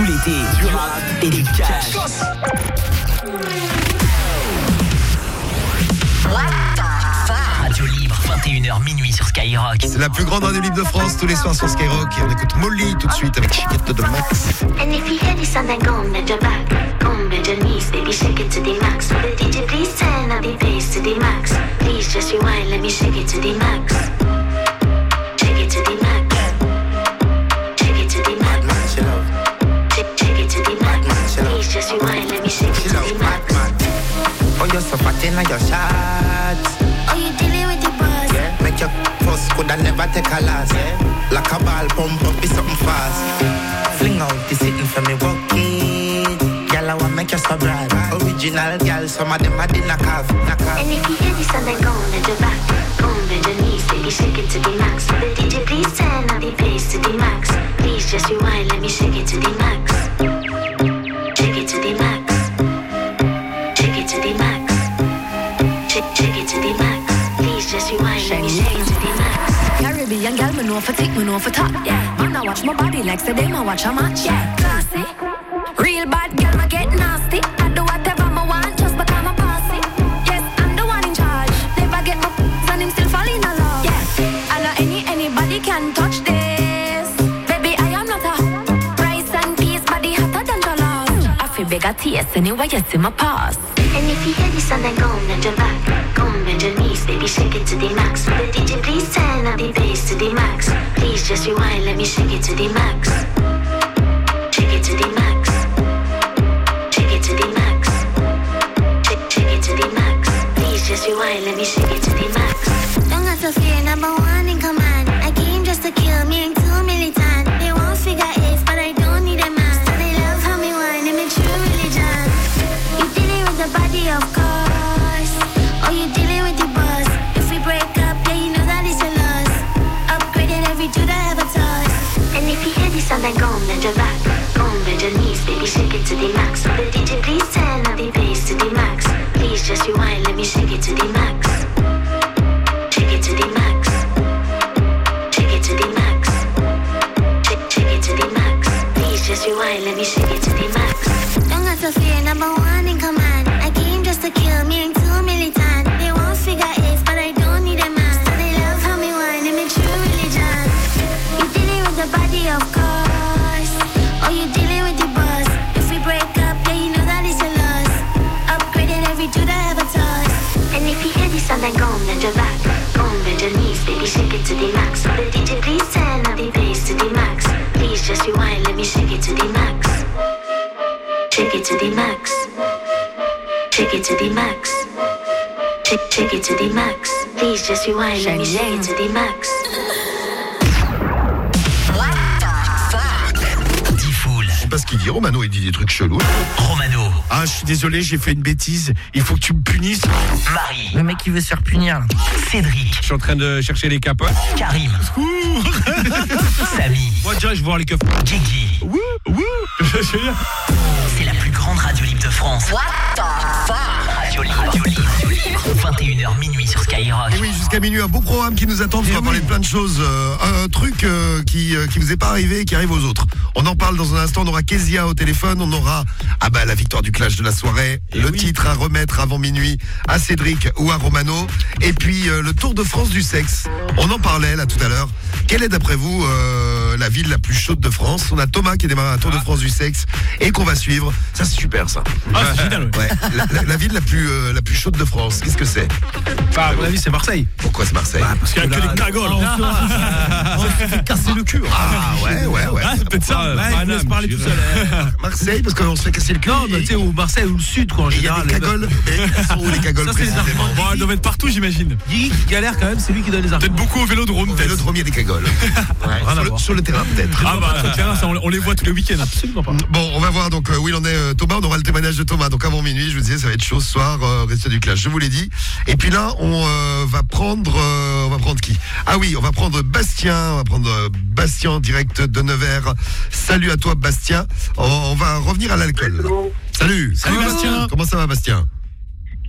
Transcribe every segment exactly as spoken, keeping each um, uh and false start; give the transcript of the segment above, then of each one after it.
Tout l'été, du rap et du cash. Radio Libre, vingt et une heures minuit sur Skyrock. C'est la plus grande radio libre de France, tous les soirs sur Skyrock. Et on écoute Molly tout de suite avec Chiquette de Max. And if you hear this song, then go and bend your back. Go and bend your knees, baby, shake it to the max. Will the D J please turn up the bass to the max? Please just rewind, let me shake it to the max. Shake it to the max. Shake it to the max. Shake, shake it to the max. Please just rewind, let me shake it to the max. Oh, you're so fat in your shots. Oh, you dealing with the boss? Yeah. Make your post could I never take a loss. Yeah. Like a ball pump up, be something fast. Fling out the sitting for me, walk it. Girl, I want make you so bright. Original girl, some of them are the knock off. And if you hear this song, then go and bend your back. Go and bend your knees, baby, shake it to the max. Will the D J please turn up the bass to the max? Please just rewind, let me shake it to the max. Shake it to the max. Shake it to the max. Shake, shake it to the max. Please just rewind, let me shake it to the max. Caribbean girl, me know for tick, me know for top. Yeah, man, I watch my body like say them, I watch a match. Yeah, classy. Real bad girl, me get nasty. I do whatever me want, just because I'm bossy. Yes, I'm the one in charge. Never get my p***s and him still fall in love. Yeah, I know any anybody can touch this. Baby, I am not a rice and peas, body hotter than jollof. I feel big at taste anyway, you see my pass. And if you hear this song, then go and bend your back. Go and bend your knees, baby, shake it to the max. Will the D J please turn up the bass to the max? Please just rewind, let me shake it to the max. Shake it to the max. Shake it to the max. Shake, shake it to the max. Please just rewind, let me shake it to the max. Don't have to fear, number one in command. I came just to kill me and too militant. They won't figure eight, but I don't need a man. So they love how me whine, I'm a true religion. You dealing with the body, of course. Oh, you dealing with the boss. If we break up, yeah, you know that it's a loss. Upgraded every dude I ever touched. And if you hear this song, then go and bend your back. Go and bend your knees, baby, shake it to the max. Will the D J please turn up the bass to the max? Please just rewind, let me shake it to the max. Shake it to the max. Shake it to the max. Shake, shake it to the max. Please just rewind, let me shake it to the max. Don't have to fear, number one in command. I came just to kill me and too militant. They won't figure eight, but I don't need a man. So they love how me whine, I'm a true religion. You dealing with the body, of course. Oh, you dealing with the boss. If we break up, yeah, you know that it's a loss. Upgraded every dude I ever touched. And if you hear this song, then go and bend your back. Go and bend your knees, baby, shake it to the max. Will the D J please turn up the bass to the max? Please just rewind, let me shake it to the max. Shake it to the max. Shake it to the max. Shake, shake it to the max. Please just rewind, let me shake it to the max. Je sais pas ce qu'il dit, Romano, il dit des trucs chelous. Romano. Ah, je suis désolé, j'ai fait une bêtise. Il faut que tu me punisses. Marie. Le mec, il veut se faire punir. Cédric. Je suis en train de chercher les capotes. Karim. Samy. Moi, déjà, je vais voir les coffres. Gigi. Wouh, wouh. C'est la plus grande radio libre de France. What the fuck? Radio Libre. Radio Libre. vingt et une heures minuit sur Skyrock. Et oui, jusqu'à minuit, un beau programme qui nous attend. On va parler de plein de choses. Euh, un truc euh, qui euh, qui vous est pas arrivé et qui arrive aux autres. On en parle dans un instant. On aura Kezia au téléphone. On aura ah bah la victoire du clash de la soirée. Et le oui. titre à remettre avant minuit à Cédric ou à Romano. Et puis euh, le Tour de France du sexe. On en parlait là tout à l'heure. Quelle est d'après vous euh, la ville la plus chaude de France? On a Thomas qui démarre un Tour de France du sexe et qu'on va suivre. Ça c'est super ça. Ah c'est génial. Ouais. La, la, la ville la plus euh, la plus chaude de France. Qu'est-ce que c'est? Enfin, à mon avis c'est Marseille. Pourquoi c'est Marseille? Bah, parce qu'il y a que des cagoles. On se fait casser le cul. Ah ouais ouais ouais. Ah, c'est peut-être ça. Ouais, laisse parler tout seul. Marseille parce qu'on se fait casser le cul. Non, mais tu sais ou Marseille ou le sud quoi en général. Il y a des cagoles. Elles sont où les cagoles précisément? Bon, elles doivent être partout j'imagine. Guigui qui galère quand même, c'est lui qui donne les armes. Peut-être beaucoup au Vélodrome. Au Vélodrome il y a des cagoles. Ouais, sur, le, sur le terrain peut-être. Ah bah sur le terrain ça, on, on les voit tous les week-ends absolument pas. Bon on va voir donc euh, où il en est euh, Thomas, on aura le témoignage de Thomas donc avant minuit je vous disais ça va être chaud ce soir, euh, reste du clash je vous l'ai dit. Et puis là on euh, va prendre euh, on va prendre qui? Ah oui on va prendre Bastien, on va prendre euh, Bastien direct de Nevers. Salut à toi Bastien, on, on va revenir à l'alcool. Hello. Salut. Salut Bastien. Comment ça va Bastien?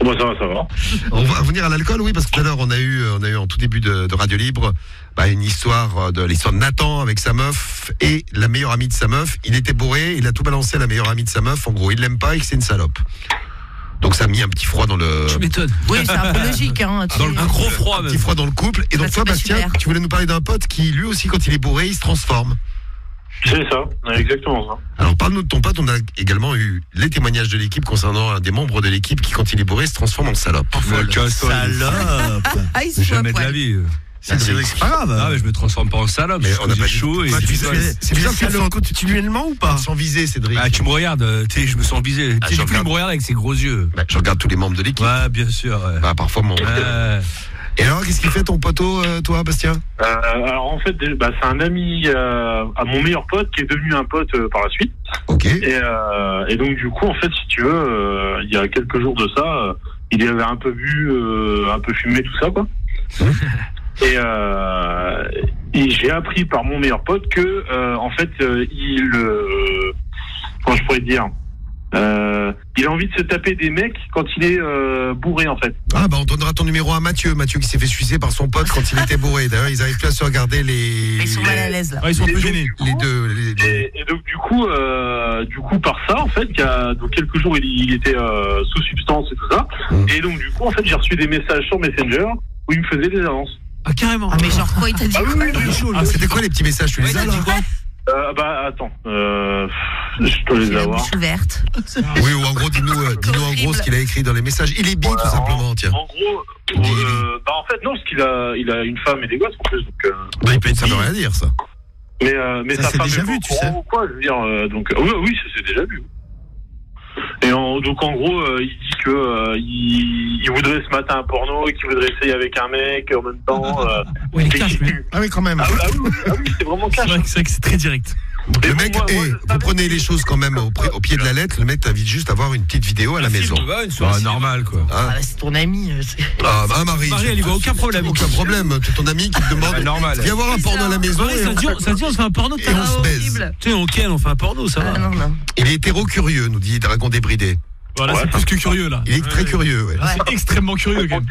Moi ça va, ça va. On va revenir à l'alcool, oui, parce que tout à l'heure on a eu, on a eu en tout début de, de Radio Libre, bah, une histoire de l'histoire de Nathan avec sa meuf et la meilleure amie de sa meuf. Il était bourré, il a tout balancé à la meilleure amie de sa meuf. En gros, il l'aime pas et que c'est une salope. Donc ça a mis un petit froid dans le. Tu m'étonnes. Oui, c'est un peu logique. Hein, tu... Dans le, un gros froid, un même. petit froid dans le couple. Et donc Bah, toi, c'est pas Bastien, super. tu voulais nous parler d'un pote qui lui aussi, quand il est bourré, il se transforme. C'est ça, exactement ça. Alors parle-nous de ton pote. On a également eu les témoignages de l'équipe concernant un des membres de l'équipe qui, quand il est bourré, se transforme en salope. Salope. Ah, il se fout à Jamais de poil. la vie. C'est c'est pas grave. Ah, mais je me transforme pas en salope. Mais Mais on a pas dit- chaud et Bah, je tu rigole. fais- C'est tu bizarre fais que tu salope sens- continuellement ou pas? Sans viser, Cédric. Ah, tu me regardes, tu sais, je me sens visé. Ah, Tu sais, je j'ai plus regarde. me regarder avec ses gros yeux. Bah, je regarde tous les membres de l'équipe. Ouais, bien sûr. Ouais. Bah, parfois mon. Ouais. Et alors, qu'est-ce qu'il fait ton poteau, euh, toi, Bastien? Euh, alors en fait, déjà, bah, c'est un ami euh, à mon meilleur pote qui est devenu un pote euh, par la suite. Ok. Et, euh, et donc du coup, en fait, si tu veux, euh, il y a quelques jours de ça, euh, il avait un peu bu, euh, un peu fumé, tout ça, quoi. Et, euh, et j'ai appris par mon meilleur pote que, euh, en fait, euh, il, euh, comment je pourrais dire, euh, il a envie de se taper des mecs quand il est euh, bourré, en fait. Ah, bah, on donnera ton numéro à Mathieu. Mathieu qui s'est fait sucer par son pote quand il était bourré. D'ailleurs, ils arrivent plus à se regarder les. Ils sont mal à l'aise là. Ouais, ils sont un peu Et donc, gênés. du coup, Les deux. Les, les- Et, et donc du coup, euh, du coup par ça en fait, il y a donc quelques jours il, il était euh, sous substance et tout ça. Mmh. Et donc du coup en fait j'ai reçu des messages sur Messenger où il me faisait des avances. Ah, carrément. Ah, mais genre quoi, il t'a dit Ah oui, quoi oui, oui. Ah, c'était quoi les petits messages? Tu Ouais, les as t'as là? dit quoi Euh, bah attends, euh, je peux Il les a la avoir. bouche ouverte. Oui, ou en gros, dis-nous, euh, dis-nous en gros ce qu'il a écrit dans les messages. Il est bi, Voilà, tout simplement, tiens. En gros, euh, bah en fait non, parce qu'il a, il a une femme et des gosses en plus. Donc, euh, Bah, il peut être, ça veut rien dire, ça. mais euh, mais Ça, sa c'est femme déjà est vu, au tu courant sais. ou quoi, je veux dire. euh, donc euh, oui, oui, ça c'est déjà vu. Et en, donc en gros, euh, il dit que euh, il, il voudrait se mater un porno et qu'il voudrait essayer avec un mec en même temps. Euh, Ouais, il est et cash, qu'il- lui. Ah oui, quand même. Ah oui, ah oui, ah oui, c'est vraiment C'est cash. vrai que c'est vrai que c'est très direct. Mais Le bon, mec, moi- eh, moi, je vous savais prenez que- les choses quand même au, pré- au pied de la lettre. Le mec t'invite juste à avoir une petite vidéo à la maison. Ouais, une soirée Bah, normal, quoi. Hein Ah, bah, c'est ton ami. euh, c'est- Ah, bah, Marie. Marie, elle y voit aucun problème. Aucun problème. C'est ton ami qui te demande. Ouais, normal. Viens voir un porno à la maison. Marie, et ça on- dit, on- ça dit, on se fait un porno, Et t'as on se baise. horrible. Tu sais, auquel on fait un porno, ça Ah, va. non, non. Il est hétéro-curieux, nous dit Dragon Débridé. Voilà, Ouais. c'est plus que curieux, là. Il est très curieux, ouais. C'est extrêmement curieux, quand même.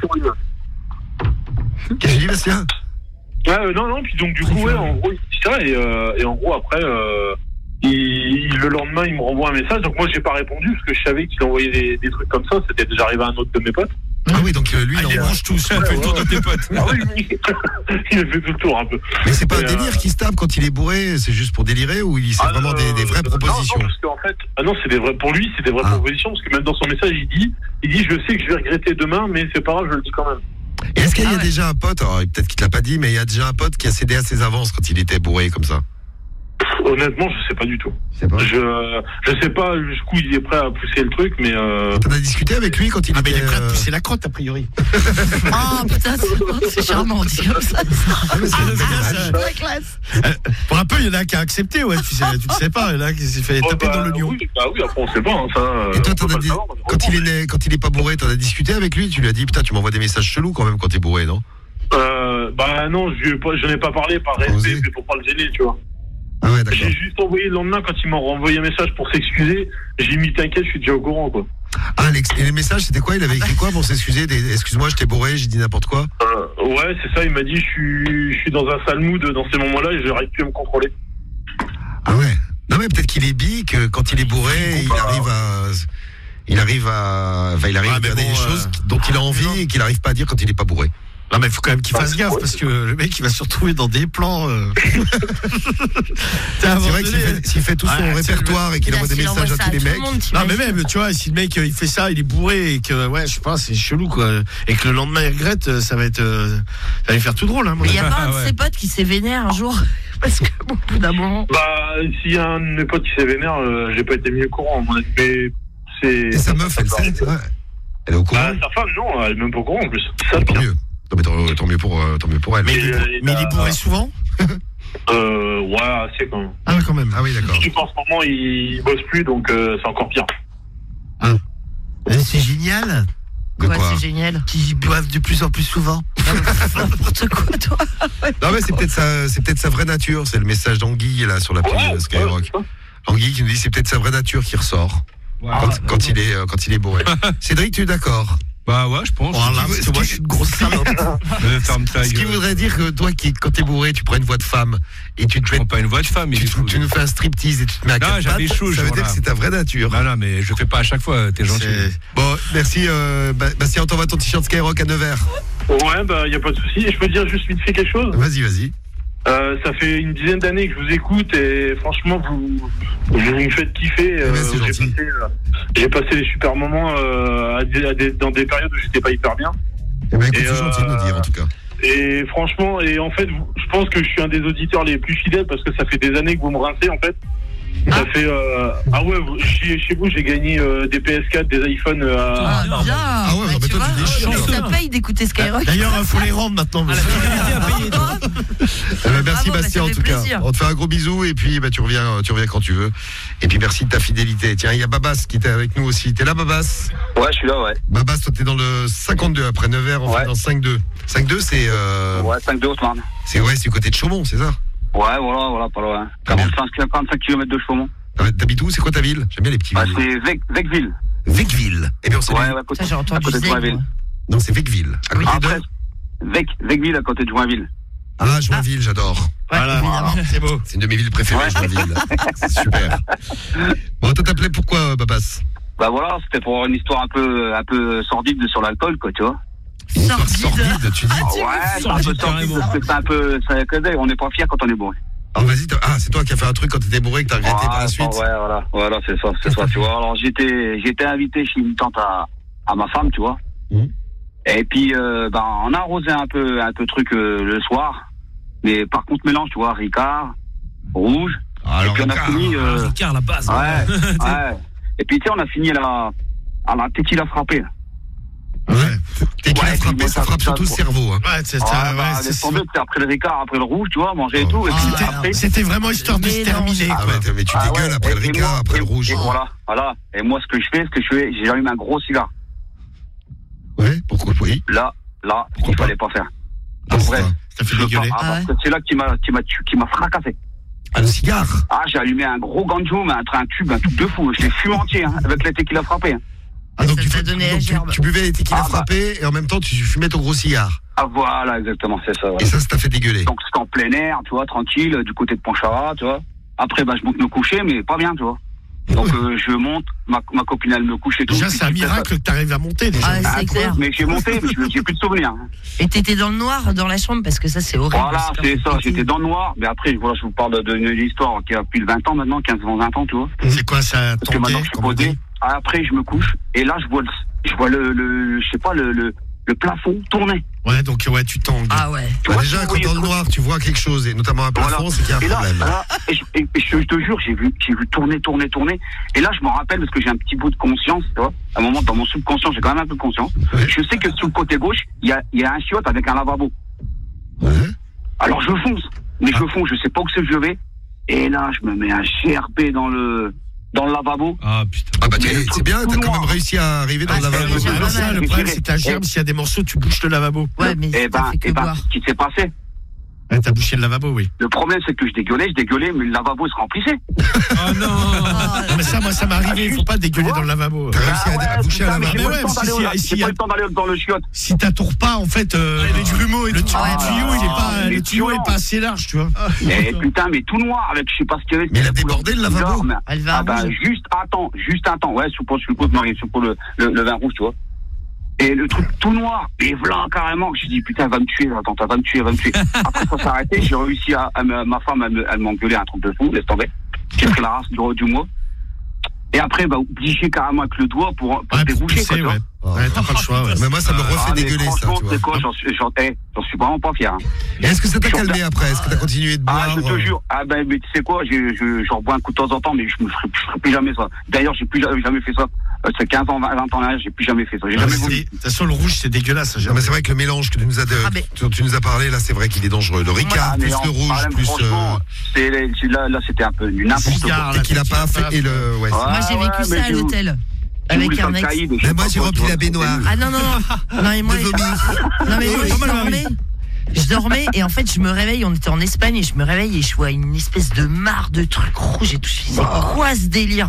Qu'est-ce que tu dis, Bastien? Ah, euh, non, non, puis donc du coup, ouais, en gros, il dit ça, et, euh, et en gros, après, euh, il, il- le lendemain, il me renvoie un message, donc moi, j'ai pas répondu, parce que je savais qu'il envoyait des, des trucs comme ça, c'était déjà arrivé à un autre de mes potes. Ah oui, donc euh, lui, il Il en range tout, ça fait le tour de tes potes. Ah oui, oui. Il a fait tout le tour, un peu. Mais c'est pas un Et, euh, délire qui se tape quand il est bourré, c'est juste pour délirer ou il- c'est Ah, vraiment euh, des, des vraies non, propositions? Non, parce qu'en fait, ah non, c'est des vrais, pour lui, c'est des vraies Ah. propositions, parce que même dans son message, il dit, il dit, je sais que je vais regretter demain, mais c'est pas grave, je le dis quand même. Et est-ce qu'il y a Ah ouais. déjà un pote, alors peut-être qu'il te l'a pas dit, mais il y a déjà un pote qui a cédé à ses avances quand il était bourré comme ça? Honnêtement, je sais pas du tout. C'est pas. Je, je sais pas jusqu'où il est prêt à pousser le truc, mais euh, T'en as discuté avec lui quand il Ah, mais était. il est prêt à euh, pousser la crotte, a priori. Ah putain, c'est- c'est charmant, dit comme ça. Ah, mais c'est Ah, dommage. c'est La classe. Pour un peu, il y en a qui a accepté, ouais, tu sais, tu le sais pas, il y en a qui s'est fait oh, taper bah, dans le lion. Oui, bah oui, après on sait pas, hein, ça. euh, Et toi, on t'en peut as pas dit- le savoir, quand il est malheureusement. né, quand il est pas bourré, t'en as discuté avec lui? Tu lui as dit, putain, tu m'envoies des messages chelous quand même quand t'es bourré, non? Euh, bah non, je lui ai pas- je n'ai pas parlé par respect, Osé. mais pour pas le gêner, tu vois. Ah ouais, d'accord. J'ai juste envoyé le lendemain quand il m'a renvoyé un message pour s'excuser. J'ai mis t'inquiète, je suis déjà au courant, quoi. Ah, l'ex- et les messages, c'était quoi? Il avait écrit quoi pour s'excuser? Des- Excuse-moi, je t'ai bourré, j'ai dit n'importe quoi. Euh, ouais, c'est ça. Il m'a dit, je suis, je suis dans un sale mood dans ces moments-là et j'arrive plus à me contrôler. Ah ouais. Non mais peut-être qu'il est bi, que quand il est bourré, il arrive à, il arrive à, enfin, il arrive Ouais, à mais dire des bon, choses euh, dont il a envie non. et qu'il arrive pas à dire quand il est pas bourré. Non, mais il faut quand même qu'il fasse Ouais. gaffe parce que le mec il va se retrouver dans des plans. Euh... C'est vrai que s'il fait, s'il fait tout son Ouais, répertoire et qu'il Là, envoie des s'il envoie messages à ça tous les tout le mecs. monde, Non, mais t'imagines. même, tu vois, si le mec euh, il fait ça, il est bourré et que, ouais, je sais pas, c'est chelou quoi. Et que le lendemain il regrette, euh, ça va être. euh, Ça va lui faire tout drôle, hein, moi. Mais il y a pas un de Ouais. ses potes qui s'est vénère un jour. Parce que au bout d'un moment. Bah, s'il y a un de mes potes qui s'est vénère, euh, j'ai pas été mis au courant, à mon avis. Mais c'est. Et sa meuf, elle sait, c'est vrai. Elle est au courant. Bah, sa femme, non, elle est même pas au courant en plus. C'est ça le Tant pire. mieux. Non, mais tant, tant mieux pour, euh, tant mieux pour elle. Mais, il est, Et, euh, mais il est bourré souvent. Euh, ouais, assez quand même. Ah, ouais, quand même. Ah oui, d'accord. Surtout qu'en ce moment, il bosse plus, donc euh, c'est encore pire. Eh, c'est génial. De Ouais, quoi? c'est génial. Qu'ils boivent de plus en plus souvent. N'importe quoi, toi. Non mais c'est peut-être sa, c'est peut-être sa vraie nature. C'est le message d'Anguille là sur l'appli Ouais, euh, Skyrock. ouais, c'est ça. Anguille qui nous dit c'est peut-être sa vraie nature qui ressort quand, quand il est, euh, quand il est bourré. Cédric, tu es d'accord? Bah ouais, je pense. Voilà, parce que moi, je suis une grosse salope. Euh, ferme ta Ce qui gueule. voudrait dire que toi, qui, quand t'es bourré, tu prends une voix de femme et tu te Je fais, prends pas une voix de femme. tu, il est tu, fou. tu nous fais un striptease et tu te mets à Non, quatre j'avais pattes, chaud, ça ce veut dire jour-là. que c'est ta vraie nature. Non, non, mais je le fais pas à chaque fois, t'es gentil. C'est- Bon, merci. Euh, Ba- Bastien, on t'envoie ton t-shirt Skyrock à Nevers. Ouais, bah, y a pas de souci. Je peux dire juste vite fait quelque chose. Vas-y, vas-y. Euh, ça fait une dizaine d'années que je vous écoute et franchement, vous, vous me faites kiffer. Eh ben, c'est j'ai, gentil. passé, euh, j'ai passé des super moments euh, à des, à des, dans des périodes où j'étais pas hyper bien. Eh ben, écoute, Et, c'est gentil de nous euh, dire, en tout cas. Et franchement, et en fait, vous- je pense que je suis un des auditeurs les plus fidèles parce que ça fait des années que vous me rincez en fait. Ça fait euh, ah ouais, vous- chez, chez vous j'ai gagné euh, des P S quatre, des iPhones euh, à- Ah, bien. Ah ouais, Bah, non, mais tu toi, tu vois, déchires, mais là. ça paye d'écouter Skyrock. D'ailleurs, il faut les rendre maintenant. Ah, la monsieur. fidélité à payer, toi. Eh ben, merci Bravo, bah, Bastien ça en fait tout cas. plaisir. On te fait un gros bisou et puis bah, tu reviens, tu reviens quand tu veux. Et puis merci de ta fidélité. Tiens, il y a Babas qui était avec nous aussi. T'es là, Babas? Ouais, je suis là, ouais. Babas, toi t'es dans le cinquante-deux après Nevers, on Ouais. fait dans cinq deux. cinq deux, c'est euh, Ouais, cinq deux Haussmann. c'est ouais, c'est du côté de Chaumont, c'est ça? Ouais, voilà, voilà, pas loin. Très bien. quarante-cinq, quarante-cinq kilomètres de Chaumont. Ah, T'habites où? C'est quoi ta ville? J'aime bien les petits Bah, villes. c'est Vec, Vecville. Vecville. Eh bien on salue. Ouais, ouais, à côté, Ça, j'ai à entendu côté de Zeg, Joinville. moi. Non, c'est Vecville. À côté Après, de. Vec, Vecville à côté de Joinville. Ah, Joinville, j'adore. Ouais, Voilà, évidemment. c'est beau. C'est une de mes villes préférées, Ouais. Joinville. C'est super. Bon, toi t'appelais pourquoi, Babas? Bah voilà, c'était pour avoir une histoire un peu, un peu sordide sur l'alcool, quoi, tu vois. Une histoire Sordide. sordide, tu dis. Ouais, c'est un peu sordide, sordide carrément. parce que c'est un peu, ça, que on n'est pas fier quand on est bourré. Ah, vas-y, t'as- ah, c'est toi qui as fait un truc quand t'étais bourré que t'as regretté par la suite. Ouais, voilà, voilà, c'est ça, c'est ça, tu vois. Alors j'étais, j'étais invité chez une tante à, à ma femme, tu vois. Mhm. Et puis, euh, ben, on a arrosé un peu, un peu truc euh, le soir. Mais par contre, mélange, tu vois, Ricard, rouge. Ah, alors, et puis on a Ricard. fini. Euh, Ah, Ricard, la base. ouais, ouais. Et puis tu sais, on a fini à la, à la tequila frappée. Ouais. T'es qui Ouais, l'a frappé, puis moi, ça ça- frappe ça- surtout le cerveau. Hein. Ouais, c'est Ah, ça. bah, Ouais, laisse c'est- tomber, c'était après le Ricard, après le rouge, tu vois, manger et Oh. tout. Et puis Ah, c'était ouais. après. C'était vraiment histoire de se Mais terminer. non, Ah, quoi. mais, mais tu Ah, dégueules ouais. après Et- le et Ricard, moi- après et- le rouge. Et voilà, voilà. Et moi, ce que je fais, ce que je fais, j'allume un gros cigare. Ouais, pourquoi oui? Là, là, Pourquoi il pas fallait pas faire. Ah, Après, pourquoi? Ça fait je dégueuler. pars- ah, Ah parce que c'est là qui m'a, qui m'a, tu- qui m'a fracassé. Ah, le cigare. Ah, j'ai allumé un gros ganjo, mais un, un tube, un truc de fou. Je l'ai fumé entier, hein, avec la tequila frappée. Hein. Ah, donc Ça tu, t'a fais- donné la donc tu, gerbe. tu buvais les tequila Ah, bah. frappés et en même temps tu fumais ton gros cigare. Ah, voilà, exactement, c'est ça. Et Voilà. ça, ça t'a fait dégueuler. Donc, c'était en plein air, tu vois, tranquille, du côté de Pontcharrat, tu vois. Après, bah, je monte me coucher, mais pas bien, tu vois. Donc, euh, je monte, ma, ma copine, elle me couche et tout. Déjà, puis c'est un tu sais, miracle que t'arrives à monter, déjà. Ah, ça- c'est un clair. peu, mais j'ai monté, mais je- j'ai plus de souvenirs. hein. Et t'étais dans le noir dans la chambre parce que ça c'est horrible. Voilà, super c'est ça, compliqué. j'étais dans le noir, mais après, voilà, je vous parle d'une histoire qui a plus de vingt ans maintenant, quinze vingt ans, tu vois. C'est quoi ça, Parce que maintenant, tanguer, je suis comme on posé. dit? Après, je me couche, et là, je vois le, je vois le, le je sais pas, le, le, le plafond tourner. Ouais, donc ouais, tu tangues. Ah ouais. Tu Bah, vois, déjà, si vous quand voyez dans le le truc. noir, tu vois quelque chose, et notamment un plafond, Voilà. c'est qu'il y a un Et là, problème. là, et, je, et- et je, je te jure, j'ai vu, j'ai vu tourner, tourner, tourner. Et là, je m'en rappelle parce que j'ai un petit bout de conscience, tu vois. À un moment, dans mon subconscient, j'ai quand même un peu de conscience. Ouais. Je sais que sur le côté gauche, il y a, il y a un chiotte avec un lavabo. Ouais. Alors, je fonce. Mais je fonce, je sais pas où c'est que je vais. Et là, je me mets un G R P dans le, dans le lavabo. Ah putain. Ah bah Mais t'es- le c'est truc bien, tout t'as quand noir. même réussi à arriver dans Ah, le c'est lavabo. déjà Ouais, pas ça, mal. le Mais problème, j'ai- c'est que ta gerbe, s'il y a des morceaux, tu bouches le lavabo. Ouais, mais Et ça ben, fait que et ben, boire. ce qui s'est passé, Ouais, t'as bouché le lavabo, oui. le problème, c'est que je dégueulais, je dégueulais, mais le lavabo se remplissait. Ah non. Non, mais ça, moi, ça m'est arrivé. Il faut pas dégueuler dans le lavabo. T'as réussi à, à boucher putain, à mais la j'ai lavabo. pas le temps ouais, d'aller si, au- si, si, j'ai y pas a- le temps d'aller dans le chiotte. Si t'attours pas, en fait, euh, Les grumeaux et le, tout. tu- Ah, le tuyau, il est pas, les le tuyau tuyaux. est pas assez large, tu vois. Et putain, mais tout noir avec je sais pas ce qu'il y avait. Mais il a c'était la débordé, couleur le lavabo. bizarre, mais- Elle va Ah bah rouge. juste un temps, juste un temps. Ouais, sur pour, sur pour, Marie, sur pour le, le, le vin rouge, tu vois. Et le truc tout noir, et voilà carrément, j'ai dit putain, elle va me tuer, attends, elle va me tuer, elle va me tuer. Après ça s'est arrêté, j'ai réussi à, à me- ma femme, elle, me- elle m'engueulait un truc de fou, laisse tomber. J'ai pris la race du, du mois. Et après, bah, obligé carrément avec le doigt pour, pour Ouais, pour déboucher, pousser, quoi, tu ouais. vois. Ouais, t'as pas le choix, ouais. Mais moi, ça me refait Ah, mais dégueuler, ça, franchement, tu vois. c'est quoi, j'en suis, j'en, eh, j'en suis vraiment pas fier. Hein. Et est-ce que ça t'a Sur calmé ta- après? Est-ce que t'as continué de boire? Ah, je te euh, jure. Ah, ben, mais tu sais quoi, je, je, j'en bois un coup de temps en temps, mais je ne ferai, je ferai plus jamais ça. D'ailleurs, j'ai plus jamais, jamais fait ça. Euh, c'est quinze ans, vingt ans là, j'ai plus jamais fait ça. J'ai Ah, jamais mais voulu. c'est- De toute façon, le rouge, c'est dégueulasse. ça, Non, jamais. mais c'est vrai que le mélange que tu nous as, de- Ah, mais- dont tu nous as parlé, là, c'est vrai qu'il est dangereux. Le Ricard, Ah, mais plus en- le rouge, ah, plus. franchement, Euh, c'est, c'est- là, là, c'était un peu du n'importe quoi. Cigare, et qu'il a pas tequila, fait. Et le. Ouais. Ah, Moi j'ai vécu ouais, ça mais à tu- l'hôtel. tu Avec voulais un faire le ex. caïd, je sais Mais moi, pas j'ai quoi, rempli tu la vois. baignoire. Ah non, non, non. Non, mais moi, De vomi. non, mais moi, Ouais, je pas mal, dormais. Je dormais et en fait je me réveille, on était en Espagne et je me réveille et je vois une espèce de mare de trucs rouges et tout. Je dis, c'est quoi ce délire?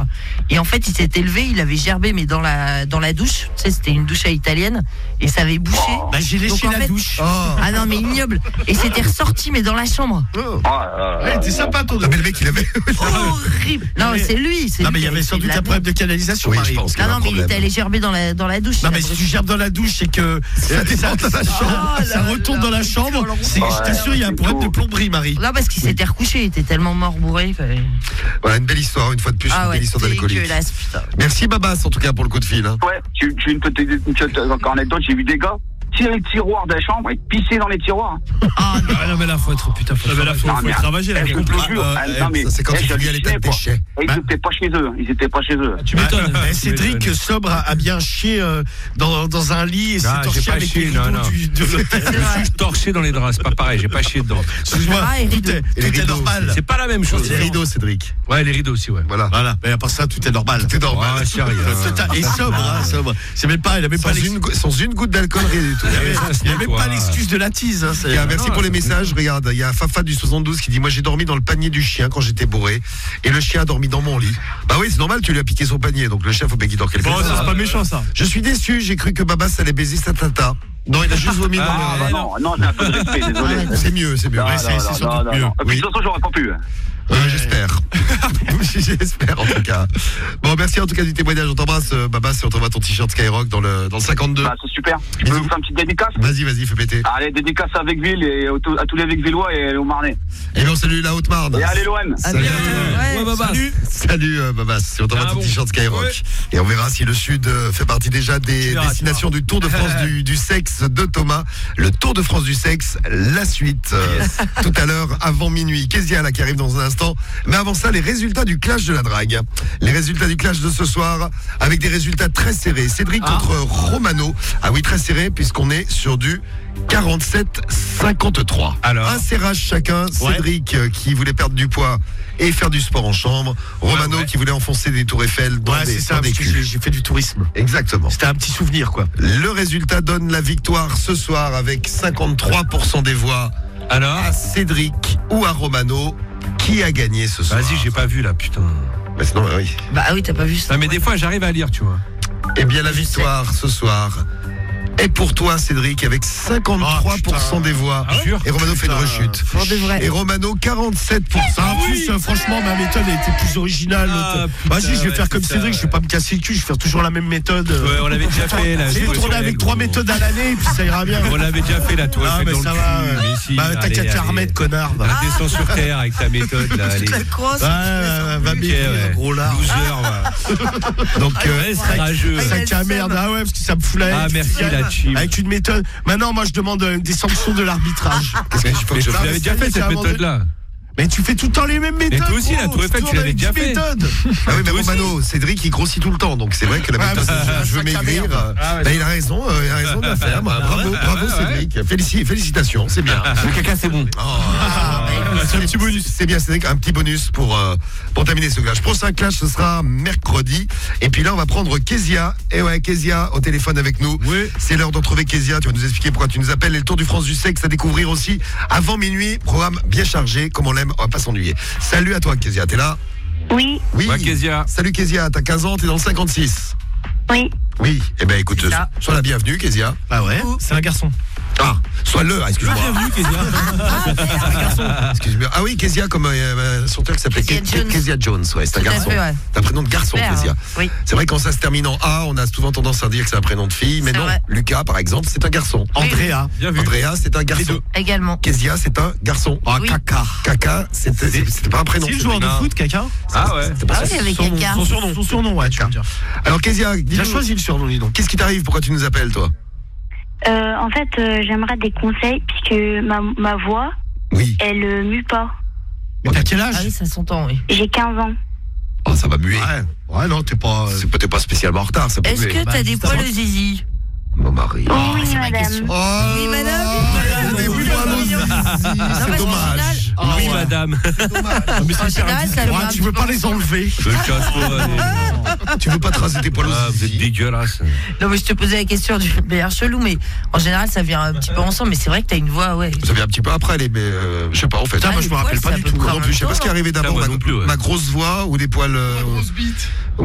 Et en fait, il s'était levé, il avait gerbé, mais dans la, dans la douche. Tu sais, c'était une douche à italienne. Et ça avait bouché. Bah, j'ai léché Donc, en la fait- douche. Oh. Ah non, mais ignoble. Et c'était ressorti, mais dans la chambre. Oh. Ouais, t'es sympa, ton Non, mais le mec, il avait. Horrible. Non, Mais- c'est lui. c'est Non, lui mais il y qui avait a sans fait de doute la un problème de canalisation, Oui, Marie. je pense qu'il y Non, avait non, un mais il était problème. allé gerber dans la, dans la douche. Non, il a mais si brûlé. tu gerbes dans la douche, c'est que ça, ça, ça, Oh ça là retourne là. dans la chambre. C'est- Je t'assure, il y a un problème de plomberie, Marie. Non, parce qu'il s'était recouché, il était tellement mort bourré. fallait- Voilà, une belle histoire, une fois de plus, Ah une ouais, belle histoire d'alcoolique. dégueulasse, putain. Merci Babas, en tout cas, pour le coup de fil. Hein. Ouais, j'ai j'ai une petite, une petite encore anecdote, j'ai vu des gars tirer le tiroir des chambres et pisser dans les tiroirs. Ah non, mais là, faut être. Putain, faut, là, faut, Non, faut mais- être ravagé, là. Eh, je te complètement. jure, Ah, ah, eh, non, mais- Ça, c'est quand eh, tu finis à j'hallucinais, l'état de quoi. déchets. Et ils Bah. étaient pas chez eux, ils étaient pas chez eux. Tu m'étonnes. Bah, Tu Cédric, m'étonnes. sobre, a, a bien chié euh, dans, dans un lit et s'est Ah, j'ai torché pas avec chié, les non, rideaux non. du- de l'hôtel. C'est vrai. Je suis torché dans les draps, c'est pas pareil, j'ai pas chié dedans. Excuse-moi, Ah, et tout rideaux. est, Et tout les est rideaux normal. C'est pas la même chose. Les rideaux, Cédric. Ouais, les rideaux aussi, ouais. Voilà. Voilà, mais à part ça, tout est normal. C'est normal. Ouais, c'est rien. Putain, Et sobre, hein, sobre. C'est même pas, il a même Sans pas l'ex- une, gou- sans une goutte d'alcool, rien du tout. il y avait- ça se il y a même nettoie. pas l'excuse de la tease. Hein, c'est- Tiens, merci non, pour les ça messages. Regarde, il y a Fafa du soixante-douze qui dit: moi j'ai dormi dans le panier du chien quand j'étais bourré et le chien a dormi dans mon lit. Bah oui, c'est normal, tu lui as piqué son panier, donc le chien faut pas qu'il dort quelque Bon, part. ça, c'est pas méchant, ça. Je suis déçu, j'ai cru que Babas allait baiser sa tata. Non, il a juste vomi dans Ah, Ah, le bah non, non, j'ai un peu de respect, désolé. Ah, C'est mieux, c'est mieux. Non, Ouais, non, c'est- c'est non, sans non, doute non, mieux. non. Et puis, Oui. de toute façon, j'aurais pas pu. Ouais, j'espère. J'espère en tout cas. Bon, merci en tout cas du témoignage. On t'embrasse, euh, Babas, et on t'envoie ton t-shirt Skyrock dans le, dans le cinquante-deux. Bah, c'est super. Je peux Bisous. vous faire une petite dédicace? Vas-y, vas-y, fais péter. Allez, dédicace à Vecville et au- à tous les Vecvillois et au Marnais. Et bien, on salue la Haute-Marne. Et allez, l'O M. Ah, Salut. bien, ouais. Ouais, Babas. Salut, Salut euh, Babas, si on t'envoie Ah ton bon. t-shirt Skyrock. Ouais. Et on verra si le Sud euh, fait partie déjà des Tu verras, destinations du Tour de France du, du sexe de Thomas. Le Tour de France du sexe, la suite. euh, tout à l'heure, avant minuit. Kezia là qui arrive dans un instant. Mais avant ça, les résultats du clash de la drague. Les résultats du clash de ce soir, avec des résultats très serrés. Cédric contre Romano. Ah oui, très serré, puisqu'on est sur du quarante-sept cinquante-trois. Alors Un serrage chacun. Cédric euh, qui voulait perdre du poids et faire du sport en chambre. Romano Ouais, ouais. qui voulait enfoncer des tours Eiffel dans Ouais, des, c'est ça, dans des parce que culs. j'ai j'ai fait du tourisme. Exactement. C'était un petit souvenir, quoi. Le résultat donne la victoire ce soir avec cinquante-trois pour cent des voix Alors à Cédric ou à Romano. Qui a gagné ce soir? Vas-y, j'ai pas vu là, putain. Bah, sinon, oui. Bah oui, t'as pas vu ça. Non, mais des fois, j'arrive à lire, tu vois. Eh bien, la Je victoire ce soir est pour toi, Cédric, avec cinquante-trois pour cent Oh, putain. des voix. Ah ouais Et Romano fait une rechute. Pour de vrai. Et Romano, quarante-sept pour cent. En plus, euh, franchement, ma méthode a été plus originale. Ah, Vas-y, putain, je vais ouais, faire comme putain, Cédric, je vais ouais. pas me casser le cul, je vais faire toujours la même méthode. Ouais, on l'avait déjà fait là. J'ai je tourné me avec souviens, trois gros. méthodes à l'année et puis ça ira bien. On l'avait déjà fait la tour Ah, Eiffel mais dans ça le va. cul. ouais. Mais si, Bah, t'as allez, qu'à te faire allez. remettre, connard. va. Ah, descends sur terre avec ta méthode là. Allez. La crosse. Ouais, ouais, va Ok, m'écrire, ouais. gros lard. Loser, va. Donc, euh, Ouais, c'est rageux. Ah, Sac à merde, ah ouais, parce que ça me fout la Ah, haine. merci la team. Avec une méthode. Maintenant, moi, je demande euh, des sanctions de l'arbitrage. qu'est-ce que je peux Mais que je tu fasse? l'avais déjà fait cette méthode là. Mais tu fais tout le temps les mêmes méthodes. toi aussi, la gros. Tour Eiffel, Toujours tu l'avais la déjà même fait. méthode. Ah oui, mais Toi aussi. Romano, Cédric, il grossit tout le temps, donc c'est vrai que la Ouais, méthode, bah, je veux sac à maigrir. merde. euh, Ah ouais, bah, il a raison, euh, il a raison de la faire. bah, bravo, ouais, bravo ouais, Cédric. Félici- félicitations, c'est bien. Le caca, c'est bon. Oh, C'est un petit bonus. C'est bien, Cédric, un petit bonus pour, euh, pour terminer ce clash. Prochain clash, ce sera mercredi. Et puis là, on va prendre Kezia. Et ouais, Kezia au téléphone avec nous. Oui. C'est l'heure d'en trouver Kezia. Tu vas nous expliquer pourquoi tu nous appelles. Et le Tour du France du sexe à découvrir aussi avant minuit. Programme bien chargé, comme on l'aime, on va pas s'ennuyer. Salut à toi, Kezia. T'es là? Oui, Oui. Ouais, Kezia. Salut Kezia, t'as quinze ans, t'es dans le cinquante-six. oui. Oui. Eh ben écoute, C'est ça. sois la bienvenue, Kezia. Ah ouais. C'est un garçon. Ah, sois le, excuse-moi. Bienvenue, Kezia. Excuse-moi. Ah oui, Kezia, comme euh, un chanteur qui s'appelait Kezia Ke- Jones. Kezia Jones, ouais, c'est un Tout à garçon. fait, ouais. C'est un prénom de garçon, Super, Kezia. hein. Oui. C'est vrai, quand ça se termine en A, on a souvent tendance à dire que c'est un prénom de fille, mais C'est non. vrai. Lucas, par exemple, c'est un garçon. Andrea. Bien vu. Andrea, c'est un garçon. Également. Kezia, c'est un garçon. Ah, Oui. caca. Caca, c'était c'était pas un prénom. C'est le c'est joueur de vrai. foot, Caca. Ah ouais. C'était pas Ah ça. oui, avec Son nom, Caca. son surnom. Son surnom, ouais, tu veux dire. Alors, Kezia, Il a dis-nous, choisi le surnom, dis donc. qu'est-ce qui t'arrive? Pourquoi tu nous appelles, toi? Euh, en fait, euh, j'aimerais des conseils puisque ma, ma voix, Oui. elle euh, mue pas. Mais t'as quel Ah âge? oui, ça s'entend, oui. J'ai quinze ans. Oh, ça va muer. Ouais. Ouais, non, t'es pas. euh, C'est peut-être pas spécialement en retard, ça peut Est-ce muer. que t'as des poils au zizi? Mon mari. oui, c'est ma madame. question. Oh, Oui, madame. mais oui, madame. Non, parce C'est qu'en dommage. général- Oui, madame. En général, ça Ouais, va un tu petit veux peu pas les ensemble. enlever? Je casse-toi, allez. Tu veux pas te raser tes poils Ah, aussi? vous êtes dégueulasse. Non, mais je te posais la question du meilleur chelou, mais en général, ça vient un petit peu ensemble. Mais c'est vrai que t'as une voix, ouais. Ça vient un petit peu après, les, mais euh, je sais pas, en fait. Putain, moi, Ah, je les me rappelle poils, pas c'est du à peu tout. près Moi non plus, je sais pas ce qui est arrivé Ça, d'abord, moi ma, non plus, ouais. ma grosse voix ou des poils. euh, Grosse bite.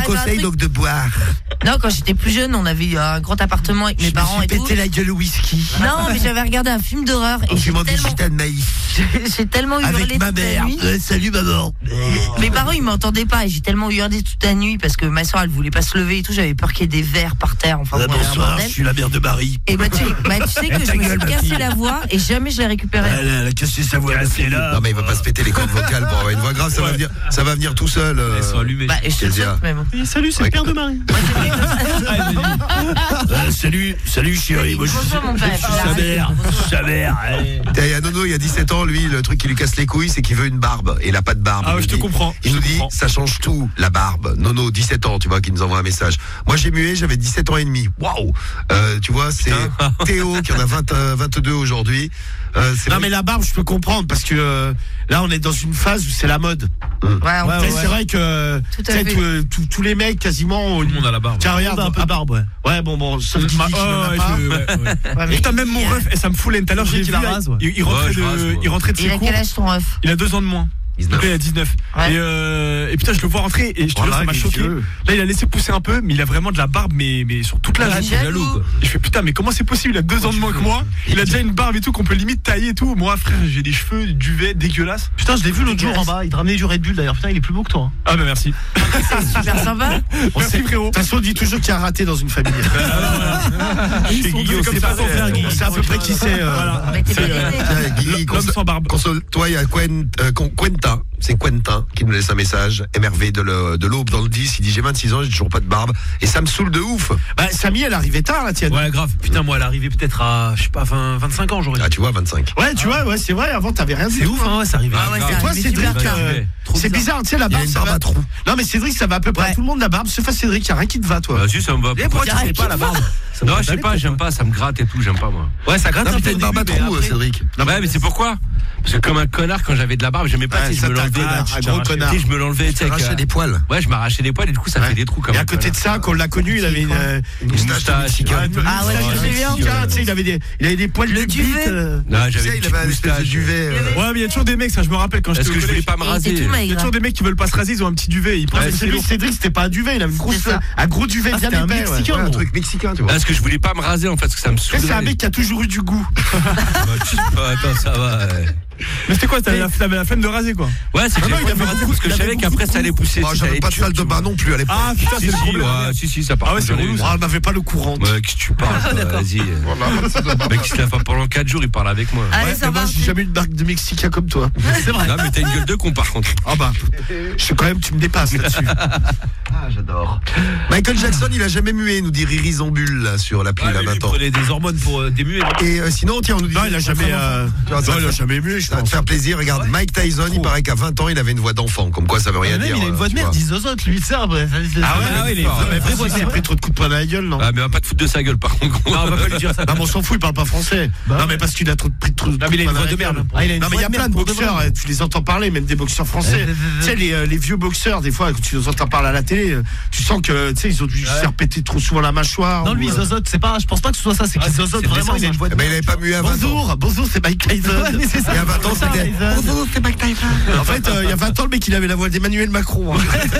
arrivé un conseille truc. donc de boire. Non, quand j'étais plus jeune, on avait un grand appartement avec mes Je parents me et suis tout. pété la gueule au whisky. Non, mais j'avais regardé un film d'horreur et En j'ai fumant du tellement, gitan de maïs. j'ai tellement hurlé Avec ma toute la mère. nuit. Euh, salut maman. Mes parents ils m'entendaient pas et j'ai tellement hurlé toute la nuit parce que ma soeur elle voulait pas se lever et tout, j'avais peur qu'il y ait des verres par terre. Enfin, Ah, bon, un bonsoir, bordel. je suis la mère de Marie. fille. Et bah tu, bah, tu sais que je me suis cassé la voix et jamais je l'ai récupérée. Elle, elle a cassé sa voix. C'est là. Non mais il va pas se péter les cordes vocales pour avoir une voix grave, ça va venir, ça va venir tout seul. Euh, Elles sont allumées. Bah, je te le souhaite même. Et salut, c'est le père de Marie. Euh, salut, salut chérie. Moi, je suis Bonjour, mon père. sa mère. Sa mère. Il y a Nono, il y a dix-sept ans, lui, le truc qui lui casse les couilles, c'est qu'il veut une barbe. Et il a pas de barbe. Ah Il ouais, nous je te dit- comprends. Il je nous te dit, comprends. ça change tout, la barbe. Nono, dix-sept ans, tu vois, qui nous envoie un message. Moi, j'ai mué, j'avais dix-sept ans et demi. Waouh. Euh, tu vois, c'est Théo qui en a vingt, euh, vingt-deux aujourd'hui. Euh, c'est Non vrai- mais la barbe je peux comprendre parce que euh, là on est dans une phase où c'est la mode. Ouais, on Tu sais, peut- C'est vrai que Tout tu à sais, fait. tous- tous tous les mecs quasiment. Tout le monde a la barbe. Tiens regarde, un peu ah, barbe, ouais. ouais bon bon sauf Guigui Ma- qui oh, n'en a ouais, pas. je- ouais, ouais. Ouais, mais- Putain, même mon ref, et ça me fout tout à l'heure, J'ai j'ai dit vu, la là, rase, ouais. il, il rentrait Ouais, je de, rase, ouais. il rentrait de Il ses a cours, quel âge ton ref? il a deux ans de moins. dix-neuf. Donc là, il a dix-neuf. Ouais. Et, euh, et putain, je le vois rentrer et je te jure, Voilà, ça m'a il est choqué. vieux. Là, il a laissé pousser un peu, mais il a vraiment de la barbe, mais, mais sur toute la Ah, joue. jaloux. quoi. Et je fais putain, mais comment c'est possible? Il a deux ans de moins que moi. Il a déjà une barbe et tout qu'on peut limite tailler et tout. Moi, frère, j'ai des cheveux, du duvet, dégueulasse. Putain, je l'ai vu l'autre jour en bas. Il te ramenait du Red Bull d'ailleurs. Putain, il est plus beau que toi. hein. Ah, bah merci. C'est super sympa. On Merci, sait- frérot. De toute façon on dit toujours qu'il y a un raté dans une famille. Ils sont Guigui, tous on comme sait ça, pas son c'est- frère, Guigui. On sait à peu près qui c'est. euh, Voilà. Mais t'es pas aidé. Tiens, Guigui, L'homme console- sans barbe. Console-toi, il y a Quen- euh, Quen- Quentin, c'est Quentin qui nous laisse un message, émerveillé de le- de l'aube dans le dix, il dit j'ai vingt-six ans, j'ai toujours pas de barbe, et ça me saoule de ouf. Bah Samy elle arrivait tard la tienne. Ouais, grave. Putain, moi, elle arrivait peut-être à, je sais pas, vingt, vingt-cinq ans, j'aurais Ah dit. tu vois, vingt-cinq. Ouais tu vois ouais c'est vrai avant t'avais rien du C'est tout. ouf, hein, ouais, ça arrivait. Ah ouais, grave. c'est Toi arrivé Cédric super tard. euh, Trop c'est bizarre tu sais la Il a barbe une ça barbe va. à trous. Non mais Cédric ça va à peu près à Ouais. tout le monde la barbe sauf à Cédric y a rien qui te va toi. Bah, si, ça me va. Mais Pourquoi pourquoi tu sais pas la barbe? Non, je sais pas, j'aime pas, ça me gratte et tout, j'aime pas moi. Ouais, ça gratte Non un mais peu t'as au une barbe à début, mais trous, après- Cédric. Ouais, mais c'est pourquoi? Parce que comme un connard, quand j'avais de la barbe, j'aimais pas, Ouais, tu sais, ça je me t'a l'enlevais. fait un- là, un tu gros sais, connard. je me l'enlevais, tu sais, avec, Arracher euh, des poils. Ouais, je m'arrachais des poils et du coup, ça fait des trous comme Et un à côté de ça, quand on l'a connu, il avait une, euh, Une moustache de Mexicain. ouais, une Ah ouais, moustache je me de souviens. Mexicain, tu sais, il avait des, il avait des poils Le de duvet. bite, euh. Non, Tu sais, j'avais une il petite avait un espèce de moustache. duvet. euh, Ouais, mais il y a toujours des mecs, ça je me rappelle quand j'étais Est-ce au que je voulais collège. pas me Il était raser? tout Il y a maigre. toujours des mecs qui veulent pas se raser, ils ont un petit duvet. Ils pensent Ouais, que c'est celui lourd. Cédric, c'était pas un duvet, il avait une grosse, ça. un gros duvet Ah, bien c'était un épais, ouais. Mexicain. ouais, un truc mexicain, tu vois. Parce que je voulais pas me raser en fait, parce que ça me Tu sais, saoulait. c'est un mec qui a toujours eu du goût. Bah, tu sais pas, attends, ça va. ouais. Mais c'était quoi? T'avais la, t'avais la flemme de raser quoi? Ouais, c'est que non, j'avais il pas avait me raser beaucoup- parce que il je avait savais qu'après ça allait pousser. Moi, tu sais, ça j'avais allait pas de tuer, salle de tu bain vois. non plus à l'époque. Ah putain, Si, c'est le si, problème. ouais, si, si, ça part. Ah ouais, c'est relou, ça. Ah, on n'avait pas le courant. Ouais, qu'est-ce que tu parles, toi, vas-y. Le mec qui se lave pas pendant quatre jours, il parle avec moi. Allez, Ouais, ça mais moi, va. j'ai jamais eu de marque de Mexicain comme toi. C'est vrai. Non, mais t'as une gueule de con par contre. Ah bah, je suis quand même, tu me dépasses là-dessus. Ah, j'adore. Michael Jackson, il a jamais mué, nous dit Riri Zombule, là, sur l'appli, il a vingt ans. prenait des hormones pour euh, démuer. Et euh, sinon, tiens, on nous dit. Non, il a jamais, euh, Tu vois, ça non, il a va te- jamais mué, je ça va te pense. faire plaisir. Regarde, Mike Tyson, il paraît qu'à vingt ans, il avait une voix d'enfant. Comme quoi, ça veut rien Même dire. il a une euh, voix de tu merde, vois. dit Zozote, lui, ça, bref. Ah ouais, Ah ouais, il est fort. vrai, Mais vrai, parce qu'il vrai. s'est pris trop de coups de poing dans la gueule, non? Ah, mais on va pas te foutre de sa gueule par contre. Non, on va pas lui dire ça. Non, mais on s'en fout, il parle pas français. Non, mais parce qu'il a trop de pris trop de Non, mais il a une coups voix dans de la merde. gueule. Ah, il a une Non, mais il y a voix de plein de merde, pour de boxeurs, vrai. euh, tu les entends parler, même des boxeurs français. Tu sais, les, euh, les vieux boxeurs, des fois, quand tu les entends parler à la télé, euh, tu sens que, tu sais, ils ont dû se faire péter trop souvent la mâchoire. Non, ou, lui, euh, Zozote, c'est pas, je pense pas que ce soit ça, c'est qu'il c'est- Zozote c'est vraiment, décent, il a une ça. voix de Eh ben, il merde. avait pas mué à vingt ans. Bonjour, bonjour, c'est Mike Tyson. Ouais, mais c'est Il ça. y a vingt ans, Ça, c'était. Tyson. Bonjour, c'est Mike Tyson. En fait, euh, il y a vingt ans, le mec, il avait la voix d'Emmanuel Macron. hein.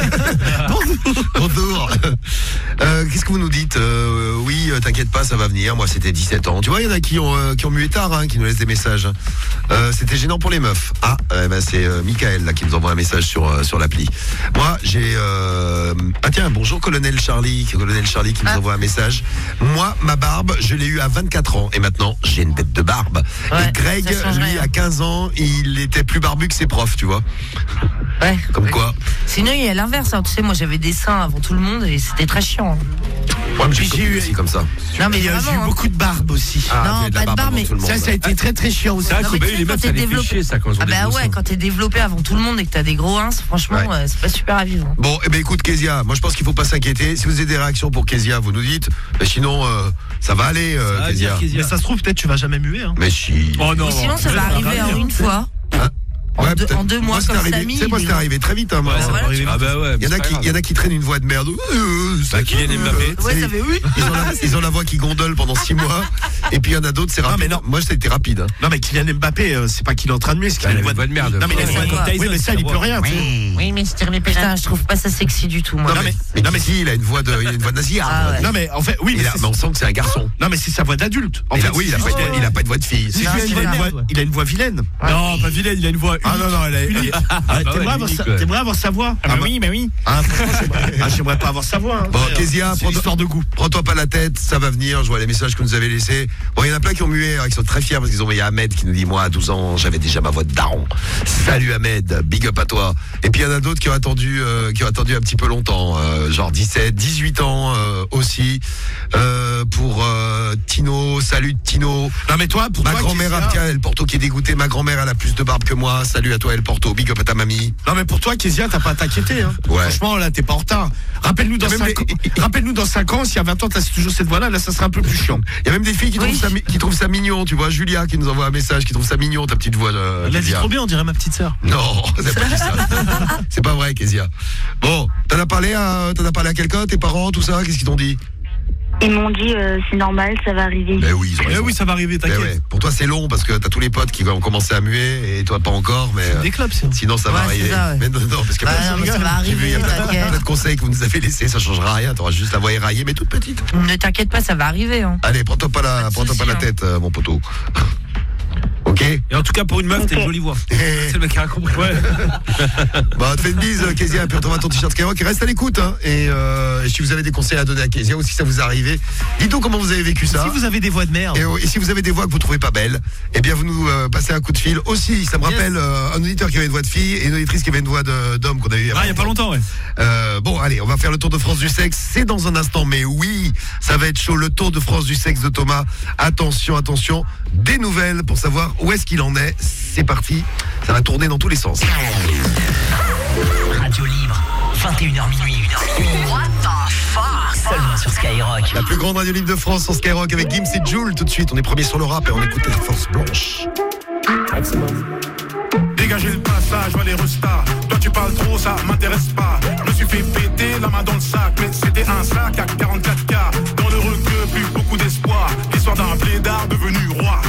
Bonjour. Euh, Qu'est-ce que vous nous dites? Euh, Oui, euh, t'inquiète pas, ça va venir. Moi, c'était dix-sept ans. Tu vois, il y en a qui ont, euh, qui ont mué tard, hein, qui nous laissent des messages. Euh, c'était gênant pour les meufs. Ah, eh ben, c'est euh, Michael là qui nous envoie un message sur euh, sur l'appli. Moi, j'ai. Euh... Ah tiens, bonjour Colonel Charlie, Colonel Charlie qui nous Ah. envoie un message. Moi, ma barbe, je l'ai eu à vingt-quatre ans et maintenant j'ai une bête de barbe. Ouais, et Greg, ça change lui, rien. à quinze ans, il était plus barbu que ses profs, tu vois. Ouais. Comme quoi. Sinon, il y a l'inverse. hein. Tu sais, moi, j'avais des seins avant tout le monde et c'était très chiant. Ouais, mais j'ai Puis j'ai eu eu- aussi comme ça. Non, mais Et, euh, j'ai eu vraiment. hein. beaucoup de barbe aussi. Ah, Non, t'avais de la pas de barbe, avant mais- tout le monde. Ça, ça a été très très chiant aussi. C'est vrai Non, qu'au mais B, tu sais, les quand meufs, t'es ça les fait développé- chier ça quand ils ont Ah des bah gros ouais, seins. quand t'es développé avant tout le monde et que t'as des gros ins, franchement, Ouais. euh, c'est pas super à vivre. Bon, eh ben écoute Kezia, moi je pense qu'il faut pas s'inquiéter. Si vous avez des réactions pour Kezia, vous nous dites. Mais sinon, euh, ça va aller, euh, Ça va Kezia. bien, Kezia. Mais ça se trouve, peut-être tu vas jamais muer. Hein. Mais si. Oh non. Ou sinon, ça Ouais, va arriver en une fois. En, Ouais, deux, peut-être. en deux mois, Moi, c'est comme arrivé- Samy. Tu sais, moi, il- c'est arrivé très vite, hein, moi. Ouais, ça voilà, va arriver. Ah bah ouais. Il y en a qui, il y en a qui traînent une voix de merde. Euh, Bah, Kylian Mbappé. Ouais, ça fait oui. Ils ont, la, ils ont la voix qui gondole pendant six mois. Et puis il y en a d'autres, c'est rapide. mais non. Moi, c'était rapide. Hein. Non, mais Kylian Mbappé, euh, c'est pas qu'il est en train de muer, c'est qu'il a une voix de merde. Non, mais il a une voix de Tyson, Oui, mais ça, il peut rien, tu sais. Oui, mais putain, je trouve pas ça sexy du tout, moi. Non, mais, mais, non, mais si, il a une voix de, il a une voix nasillarde. Ah, ouais. Non, mais en fait, oui, mais, là, mais on sent que c'est un garçon. Non, mais c'est sa voix d'adulte. En fait, fait, oui, il a, pas, oh. il a pas une voix de fille. C'est juste qu'il a une voix, il a une voix vilaine. Non, pas vilaine, il a une voix. Ah non, non, elle est. T'aimerais avoir, sa... avoir sa voix? Ah, bah oui, bah oui. Ah, ah, j'aimerais pas avoir sa voix. Hein. Bon, Kezia, prends histoire de goût. Prends-toi pas la tête, ça va venir. Je vois les messages que vous nous avez laissés. Bon, il y en a plein qui ont mué, hein, qui sont très fiers parce qu'ils ont envoyé Ahmed qui nous dit moi à douze ans, j'avais déjà ma voix de daron. Salut Ahmed, big up à toi. Et puis il y en a d'autres qui ont attendu, euh, qui ont attendu un petit peu longtemps, euh, genre dix-sept, dix-huit ans euh, aussi. Euh, pour euh, Tino, salut Tino. Non mais toi, pour ma toi, grand-mère a tiens, El Porto qui est dégoûtée. Ma grand-mère elle a plus de barbe que moi. Salut à toi El Porto, big up à ta mamie. Non mais pour toi, Kezia, t'as pas à t'inquiéter. Hein. Ouais. Franchement, là, t'es pas en retard. Rappelle-nous dans cinq ans. Rappelle-nous dans cinq ans, s'il y a vingt ans, t'as toujours cette voix-là, là, ça sera un peu plus chiant. Il y a même des filles qui, oui. trouvent ça, qui trouvent ça mignon. Tu vois, Julia qui nous envoie un message, qui trouve ça mignon, ta petite voix. Euh, Elle a dit trop bien, on dirait ma petite sœur. Non, c'est pas dit ça. C'est pas vrai, Kezia. Bon, t'en as parlé à, t'en as parlé à quelqu'un, tes parents, tout ça, qu'est-ce qu'ils t'ont dit? Ils m'ont dit euh, c'est normal, ça va arriver. Ben oui, eh oui, ça va arriver, t'inquiète. Ben ouais. Pour toi c'est long parce que t'as tous les potes qui vont commencer à muer et toi pas encore, mais des clubs, sinon ça ouais, va arriver. Ça, ouais. Mais non, non, parce que bah, non, mais ça va arriver. Il y a plein de conseils que vous nous avez laissés, ça changera rien. T'auras juste la voix éraillée, mais toute petite. Ne t'inquiète pas, ça va arriver. Hein. Allez, prends-toi pas la, pas prends-toi pas la tête, euh, mon poteau. Ok. Et en tout cas, pour une meuf, okay. t'as une jolie voix. C'est le mec qui a compris. Ouais. Bah, te fais une bise, Kezia, puis on t'envoie ton t-shirt Skyrock. Reste à l'écoute, hein. Et, euh, et si vous avez des conseils à donner à Kezia ou si ça vous est arrivé, dites-nous comment vous avez vécu ça. Si vous avez des voix de merde. Et, et si vous avez des voix que vous trouvez pas belles, eh bien, vous nous euh, passez un coup de fil aussi. Ça me yes. rappelle euh, un auditeur qui avait une voix de fille et une auditrice qui avait une voix de, d'homme qu'on a eu. Ah, il y a pas longtemps, ouais. Euh, bon, allez, on va faire le tour de France du sexe. C'est dans un instant, mais oui, ça va être chaud. Le tour de France du sexe de Thomas. Attention, attention. Des nouvelles pour savoir où est-ce qu'il en est. C'est parti, ça va tourner dans tous les sens. Radio libre, vingt et une heures minuit. What the fuck? Seulement sur Skyrock. La plus grande radio libre de France sur Skyrock avec Gims et Jules. Tout de suite, on est premier sur le rap et on écoute la force blanche. Dégagez le passage, va les restas. Toi tu parles trop, ça m'intéresse pas. Je me suis fait péter la main dans le sac, mais c'était un sac à quarante-quatre K. Dans le requeu, plus beaucoup d'espoir. L'histoire d'un blédard devenu roi.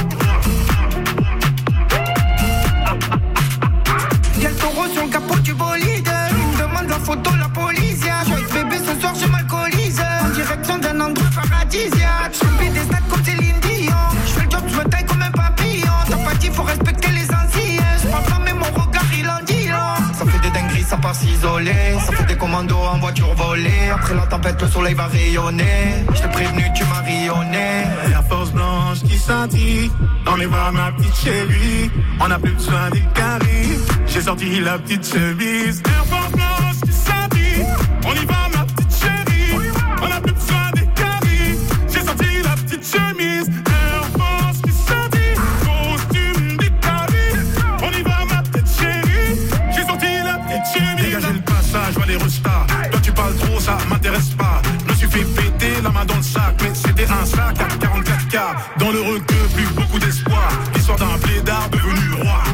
Y'a le taureau sur le capot du bolide. Il me demande la photo, la police. Je suis avec bébé ce soir, je m'alcoolise. En direction d'un endroit paradisiaque. Je fais des stats comme Céline Dion. Je fais le job, je me taille comme un papillon. T'as pas dit, faut respecter les anciens. Je parle pas, mais mon regard il en dit long. Ça fait des dingueries, ça part s'isoler. Ça fait des commandos en voiture volée. Après la tempête, le soleil va rayonner. Je t'ai prévenu, tu m'as rayonné. La force blanche qui scintille dans les bras, ma petite chérie. On a plus besoin des caries. J'ai sorti la petite chemise. Air Force blanche qui scintille. On y va, ma petite chérie. On a plus besoin des caries. J'ai sorti la petite chemise. Air Force qui scintille. Costume d'Italie. On y va, ma petite chérie. J'ai sorti la petite chemise. Dégagez le passage, va les restas. Toi tu parles trop, ça m'intéresse pas. Je me suis fait péter la main dans le sac, mais c'était un sac à quarante-quatre K. Dans le requeu, plus beaucoup d'espoir. L'histoire d'un blédard devenu roi.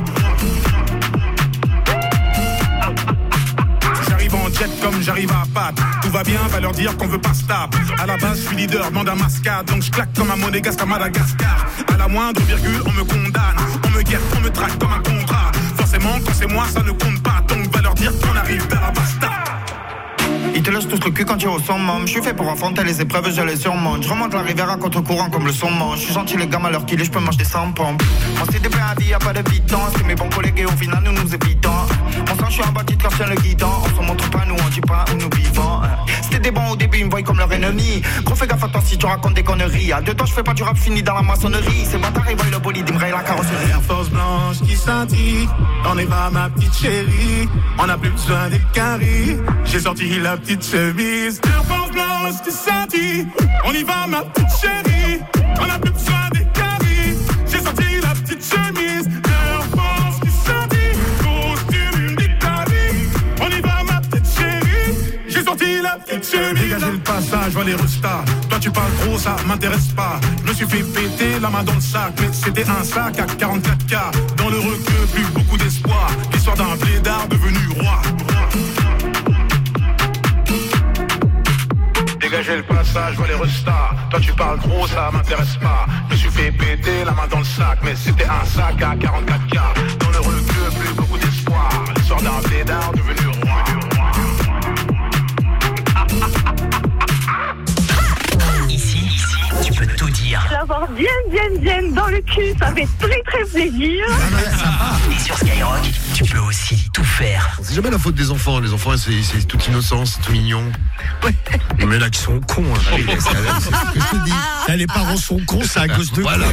J'arrive en jet comme j'arrive à patte. Tout va bien, va leur dire qu'on veut pas stop. À la base, je suis leader, demande un mascade. Donc je claque comme un monégasque à Madagascar. À la moindre virgule, on me condamne. On me guette, on me traque comme un contrat. Forcément, quand c'est moi, ça ne compte pas. Donc va leur dire qu'on arrive vers la basta. Ils te lâchent tous le cul quand tu es au summum. Je suis fait pour affronter les épreuves, je les surmonte. Je remonte la rivière à contre-courant comme le saumon. Je suis gentil les gars, à l'heure qu'il est, je peux manger sans pompe. Moi c'est des plans à vie, y'a pas de bidon. C'est mes bons collègues et au final nous nous évitons. Mon sang, je suis un bandit car je tiens le guidon. On se montre pas, nous on dit pas où nous vivons. C'était des bons au début, ils me voient comme leur ennemi. Gros fais gaffe à toi si tu racontes des conneries. À deux temps je fais pas du rap fini dans la maçonnerie. Ces bâtards ils voient le bolide, ils me rayent la carrosserie. Air Force blanche qui scintille. On est va ma petite chérie. On a plus besoin des caries. J'ai sorti la petite chemise. Air Force blanche qui scintille. On y va ma petite chérie. On a plus besoin des caries. J'ai sorti la petite chemise. Air Force qui scintille. Costume d'Italie. On y va ma petite chérie. J'ai sorti la petite chemise. Dégagez le passage, va les restas. Toi tu parles trop, ça m'intéresse pas. Je me suis fait péter la main dans le sac, mais c'était un sac à quarante-quatre K. Dans le requeu, plus beaucoup d'espoir. L'histoire d'un blédard devenu roi. Dégagez le passage, vois les restas. Toi tu parles trop, ça m'intéresse pas. Je me suis fait un sac à quarante-quatre K. Dans le recueil, plus beaucoup d'espoir. L'histoire d'un blédard devenu roi. Ici, ici, tu peux tout dire. L'avoir bien, bien, bien dans le cul, ça fait très, très plaisir. Et sur Skyrock, tu peux aussi tout faire. C'est jamais la faute des enfants. Les enfants, c'est, c'est tout innocent, c'est tout mignon. Ouais. Mais là, qui sont cons. Hein. C'est, c'est, c'est ce que je te dis. Là, les parents sont cons, c'est à cause de voilà.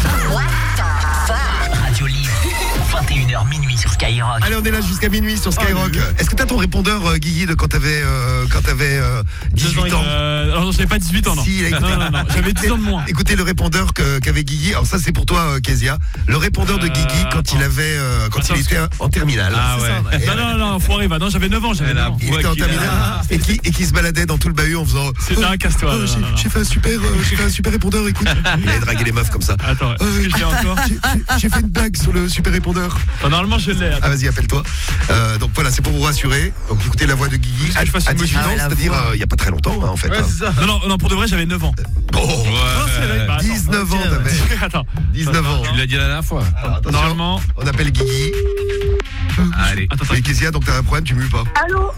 Radio Libre, vingt et une heures minuit sur Skyrock. Allez, on est là jusqu'à minuit sur Skyrock. Oh, Est-ce que t'as ton répondeur, euh, Guigui, de quand t'avais, euh, quand t'avais euh, dix-huit ans euh, Alors, j'avais pas dix-huit ans, non. Si, écoutez, non, non, non, j'avais dix ans de moins. Écoutez le répondeur que, qu'avait Guigui. Alors ça, c'est pour toi, euh, Kezia. Le répondeur de Guigui Euh, quand attends. il avait, euh, quand Attends, il était en terminale. Ah C'est ouais. ça, Non, non, non, foiré, va. Non, j'avais neuf ans, j'avais neuf ans. Il était en terminale et qui, et qui se baladait dans tout le bahut en faisant. C'est un casse-toi. Oh, non, j'ai, non, non. j'ai fait un super, euh, j'ai fait un super répondeur. Écoute, il avait dragué les meufs comme ça. Attends, est-ce Euh, que je l'ai encore j'ai, j'ai- j'ai fait une blague sur le super répondeur. Enfin, normalement, je l'ai. Ah vas-y, appelle-toi. Euh, donc voilà, c'est pour vous rassurer. Donc écoutez la voix de Guigui Est-ce que je fasse à une dix-huit motion ans, Ah, la c'est-à-dire voix. euh, il y a pas très longtemps hein, en fait. hein. Non, non, non, pour de vrai, j'avais neuf ans. Oh, Non, c'est vrai. Bah, attends. dix-neuf ans ok, t'avais. Attends. dix-neuf ans. Tu l'as dit la dernière fois. Alors, attention, Normalement. on appelle Guigui. Allez. Attends, attends. Oui, Kezia, donc t'as un problème, tu mues pas. Allô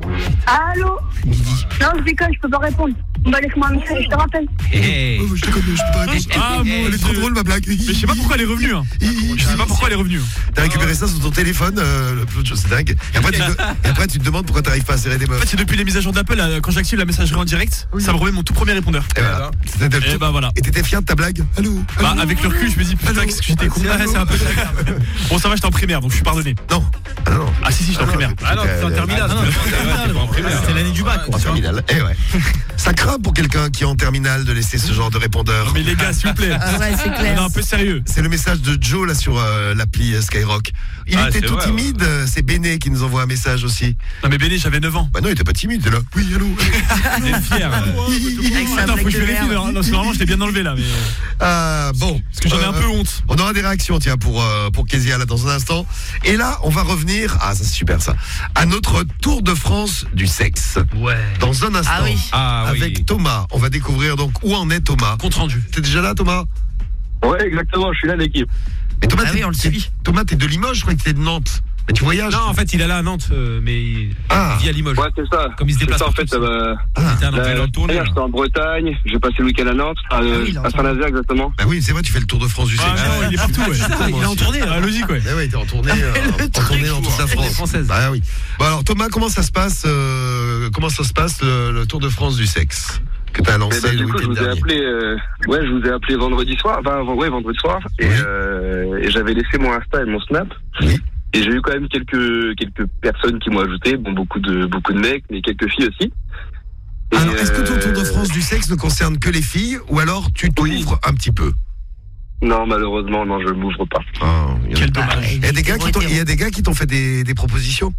Allô Non, je déconne, je peux pas répondre. Bah, laisse-moi un message, je te rappelle. Hey. Oh, je te connais, je peux pas répondre. Ah, mon Elle est trop drôle ma blague. Mais je sais pas pourquoi elle est revenue. Hein. Je sais pas pourquoi elle est revenue. T'as récupéré ça sur ton téléphone, euh, le- c'est dingue. Et après, tu te, et après tu te demandes pourquoi t'arrives pas à serrer des En meufs. fait, c'est depuis les mises à jour d'Apple, là, quand j'active la messagerie en direct, ça me remet mon tout premier répondeur. Et voilà. C'était le Et tout. bah voilà. Et t'étais fier de ta blague. Allô, Bah, allô avec le recul, je me dis putain, qu'est-ce que j'étais con. Ouais, c'est un peu grave. Bon, ça va, j'étais en primaire, donc je suis pardonné. Non. Ah non. Ah si, si, j'étais en primaire. Ah non, c'est en terminale. Ah non, T'es pas en primaire. C'était l'année du bac. En terminale. Eh ouais. Ça craint pour quelqu'un qui est en terminale de laisser ce genre de répondeur. Mais les gars, s'il vous plaît. Ah ouais, c'est On est clair. un peu sérieux. C'est le message de Joe là sur euh, l'appli euh, Skyrock. Il Ah, était c'est tout vrai, timide. euh, C'est Béné qui nous envoie un message aussi. Non, mais Béné, j'avais neuf ans. Bah non, il était pas timide. Il était là. Oui, allô. J'étais fier. Avec sa Attends, faut blague que je de vérifie. merde. Non, non, normalement, je l'ai bien enlevé là. Mais... Ah bon. Parce que j'en ai un Euh, peu honte. On aura des réactions, tiens, pour, euh, pour Kezia, là, dans un instant. Et là, on va revenir, ah, ça c'est super, ça, à notre Tour de France du sexe. Ouais. Dans un instant. Ah oui. Ah oui. Avec Thomas. On va découvrir donc où en est Thomas. Compte rendu. T'es déjà là, Thomas? Ouais, exactement, je suis là, l'équipe. Mais Thomas, Ah t'es- oui, on le t'es- suit. Thomas, t'es de Limoges, je crois que t'es de Nantes. Mais tu voyages? Non, en fait, il est là à Nantes, euh, mais il Ah. vit à Limoges. Ouais, c'est ça. Comme il se C'est déplace ça, en partout, fait, ça va. C'était un Là, entraîneur de tournée. hier, j'étais en Bretagne, j'ai passé le week-end à Nantes, à, Ah oui, il est en à Saint-Nazaire exactement. Bah oui, c'est vrai, tu fais le Tour de France du sexe. Ah non, il est partout, ouais. Il est en tournée, ah, logique, ouais. Bah oui, t'es en tournée, euh, en tournée dans toute la France. française. Bah oui. Bon alors Thomas, comment ça se passe euh, Comment ça se passe le, le Tour de France du sexe que t'as Et lancé bah, le du coup, je week-end vous ai dernier? appelé, euh, ouais, je vous ai appelé vendredi soir, enfin, ouais, vendredi soir, et, Oui. euh, et j'avais laissé mon Insta et mon Snap. Oui. Et j'ai eu quand même quelques quelques personnes qui m'ont ajouté, bon, beaucoup de beaucoup de mecs, mais quelques filles aussi. Et, Alors, est-ce que ton Tour de euh, France du sexe ne concerne que les filles ou alors tu t'ouvres un petit peu? Non, malheureusement, non, je ne m'ouvre pas. Ah, il y a- Quel Bah, dommage. Il y a des gars qui t'ont, il y a des gars qui t'ont fait des, des propositions.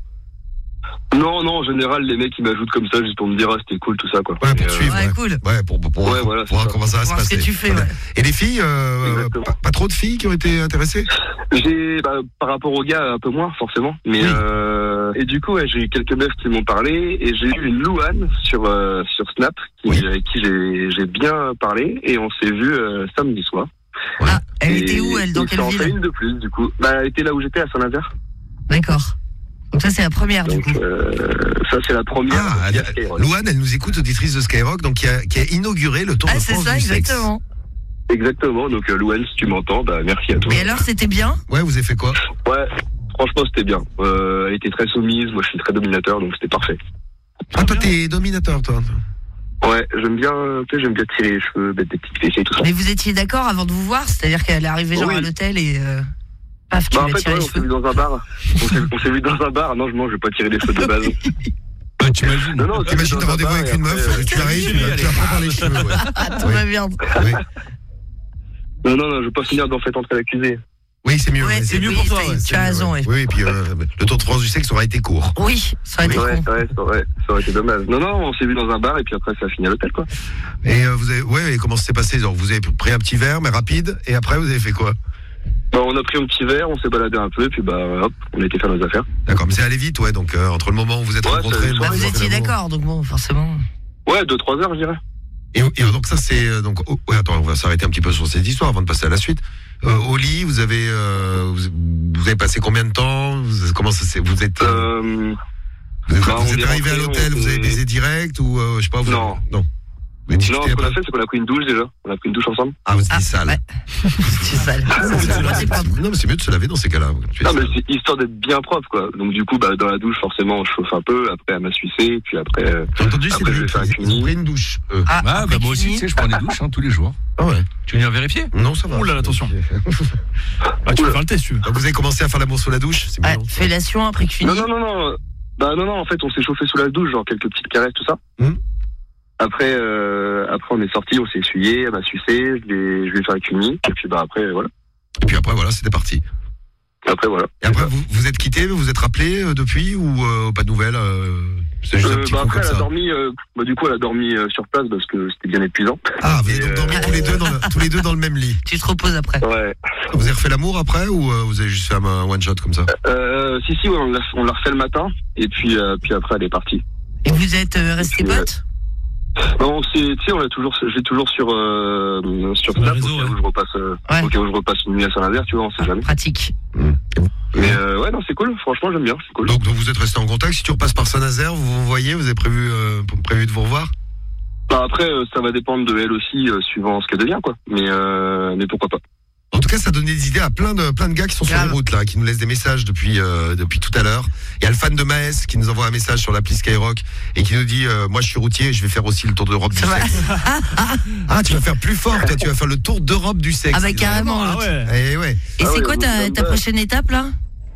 Non, non, en général, les mecs, ils m'ajoutent comme ça juste pour me dire, ah, c'était cool, tout ça, quoi. Ouais, pour Et, te suivre. Ouais, Ouais, cool. Ouais, pour, pour, pour, Ouais, voilà, pour voir c'est ça. comment ça va se Voir ce passer. que tu fais, ouais. Et les filles, euh, Exactement. pas, pas trop de filles qui ont été intéressées? J'ai, bah, par rapport aux gars, un peu moins, forcément. Mais Oui. euh, et du coup, ouais, j'ai eu quelques meufs qui m'ont parlé et j'ai eu une Louane sur euh, sur Snap qui, Oui. avec qui j'ai j'ai bien parlé et on s'est vu euh, samedi soir. Ah, elle Et- était où, elle? Dans et quelle ça en fait ville? une de plus, du coup. Bah, elle était là où j'étais, à Saint-Nazaire. D'accord. Donc ça, c'est la première, du Donc, coup. euh, ça, c'est la première. Ah, via elle- Skyrock. Louane, elle nous écoute, auditrice de Skyrock, donc qui a, qui a inauguré le Tour Ah, de c'est France ça, du sexe. exactement. Exactement. Donc, euh, Louane, si tu m'entends, bah, merci à toi. Et alors, c'était bien? Ouais, vous avez fait quoi? Ouais, franchement, c'était bien. Euh, elle était très soumise. Moi, je suis très dominateur, donc c'était parfait. Ah, toi, t'es dominateur, toi. Ouais, j'aime bien, tu sais, j'aime bien tirer les cheveux, mettre des petites fessées et tout ça. Mais vous étiez d'accord avant de vous voir? C'est-à-dire qu'elle est arrivée genre Oui. à l'hôtel et... Euh... Paf, tu Bah, en lui as fait, tiré ouais, les on s'est cheveux. vu dans un bar. On s'est, on s'est vu dans un bar. Non, je mange, je vais pas tirer les cheveux de base. Bah, t'imagines. Non, non, on s'est vu T'imagines dans t'as un rendez-vous bar avec et une après, meuf, euh, tu arrives, tu la tu la prends par les cheveux, ouais. Ah, tout Oui. va bien. Oui. Non, non, non, je veux pas finir d'en fait entrer l'accusé. Oui, c'est mieux. Ouais, ouais, c'est mieux oui, pour toi. t'as- ouais, tu c'est as mieux, raison, ouais. ouais. Oui, et puis euh, le Tour de France du sexe aura été court. Oui, ça aurait été Ouais, con. ouais, ça aurait, ça aurait été dommage. Non, non, on s'est vu dans un bar et puis après, ça a fini à l'hôtel, quoi. Et euh, vous avez, ouais, et comment ça s'est passé? Genre, vous avez pris un petit verre, mais rapide, et après, vous avez fait quoi? Bah, on a pris un petit verre, on s'est baladé un peu, et puis bah, hop, on a été faire nos affaires. D'accord, mais c'est allé vite, ouais. Donc, euh, entre le moment où vous êtes Ouais, rencontrés, ça- et le Bah, moment où vous vous étiez avez fait l'amour. d'accord, donc bon, forcément. Ouais, deux trois heures, je dirais. Et, et donc ça c'est euh, donc oh, ouais, attends, on va s'arrêter un petit peu sur cette histoire avant de passer à la suite. Euh, au lit, vous avez euh, vous, vous avez passé combien de temps? Vous, comment ça c'est? Vous êtes Euh, vous êtes, bah, vous on êtes est arrivé à rentré, l'hôtel, on vous avez était- baisé direct ou euh, je sais pas vous Non. non. Vous avez Non, discuté ce qu'on un a peu fait, c'est qu'on a pris une douche déjà. On a pris une douche ensemble. Ah, vous étiez sale. C'est sale. Non, mais c'est mieux de se laver dans ces cas-là. Tu es Non, mais sale. c'est histoire d'être bien propre, quoi. Donc, du coup, bah, dans la douche, forcément, je chauffe un peu. Après, elle m'a sucé. Puis après, euh, J'ai entendu, après je vais faire un Ils ont cuni. pris une douche. eux. Ah, bah moi aussi, tu sais, je prends des douches hein, tous les jours. Ah ouais. Tu veux venir vérifier? Non, ça va. Ouh là, attention. Bah, tu peux faire le test, si tu veux. Donc vous avez commencé à faire l'amour sous la douche, c'est Ouais, mignon. fellation après cuny. Non, non, non, non. euh, Bah, non, non, en fait, on s'est chauffé sous la douche, genre quelques petites caresses, tout ça. Hum. Après, euh, après, on est sorti, on s'est essuyé, elle m'a sucé, je vais, je vais faire un cuni. Et puis, bah, après, voilà. Et puis après voilà, c'était parti. Après, voilà. Et après vous vous êtes quitté, vous vous êtes rappelé euh, depuis ou euh, pas de nouvelles euh, C'est juste un Euh, petit bah, coup après, comme elle a ça. dormi, euh, bah, du coup, elle a dormi euh, sur place parce que c'était bien épuisant. Ah, vous avez Et, donc dormi euh, tous les deux dans le, tous les deux dans le même lit. Tu te reposes après. Ouais. Vous avez refait l'amour après ou euh, vous avez juste fait un, un one shot comme ça? Euh, si, si, ouais, on l'a, on l'a refait le matin. Et puis, euh, puis après, elle est partie. Et vous êtes euh, restés potes? Non, c'est, tu sais, on l'a toujours, j'ai toujours sur, euh, sur Snap, au cas où je repasse, euh, au cas où je repasse une nuit à Saint-Nazaire, tu vois, on sait jamais. Pratique. Mais, euh, ouais, non, c'est cool, franchement, j'aime bien, c'est cool. Donc, donc vous êtes resté en contact. Si tu repasses par Saint-Nazaire, vous vous voyez, vous avez prévu euh, prévu de vous revoir? Bah, après, euh, ça va dépendre de elle aussi, euh, suivant ce qu'elle devient, quoi. Mais, euh, mais pourquoi pas. En tout cas, ça donne des idées à plein de plein de gars qui sont sur les routes là, qui nous laissent des messages depuis euh, depuis tout à l'heure. Il y a le fan de Maës qui nous envoie un message sur l'appli Skyrock et qui nous dit euh, moi je suis routier et je vais faire aussi le tour d'Europe du sexe. Ah, tu vas faire plus fort, toi, tu vas faire le tour d'Europe du sexe. Ah bah carrément. Ah ouais. Et ouais. Et Ah c'est ouais, quoi vous ta, êtes ta comme ça. prochaine étape là?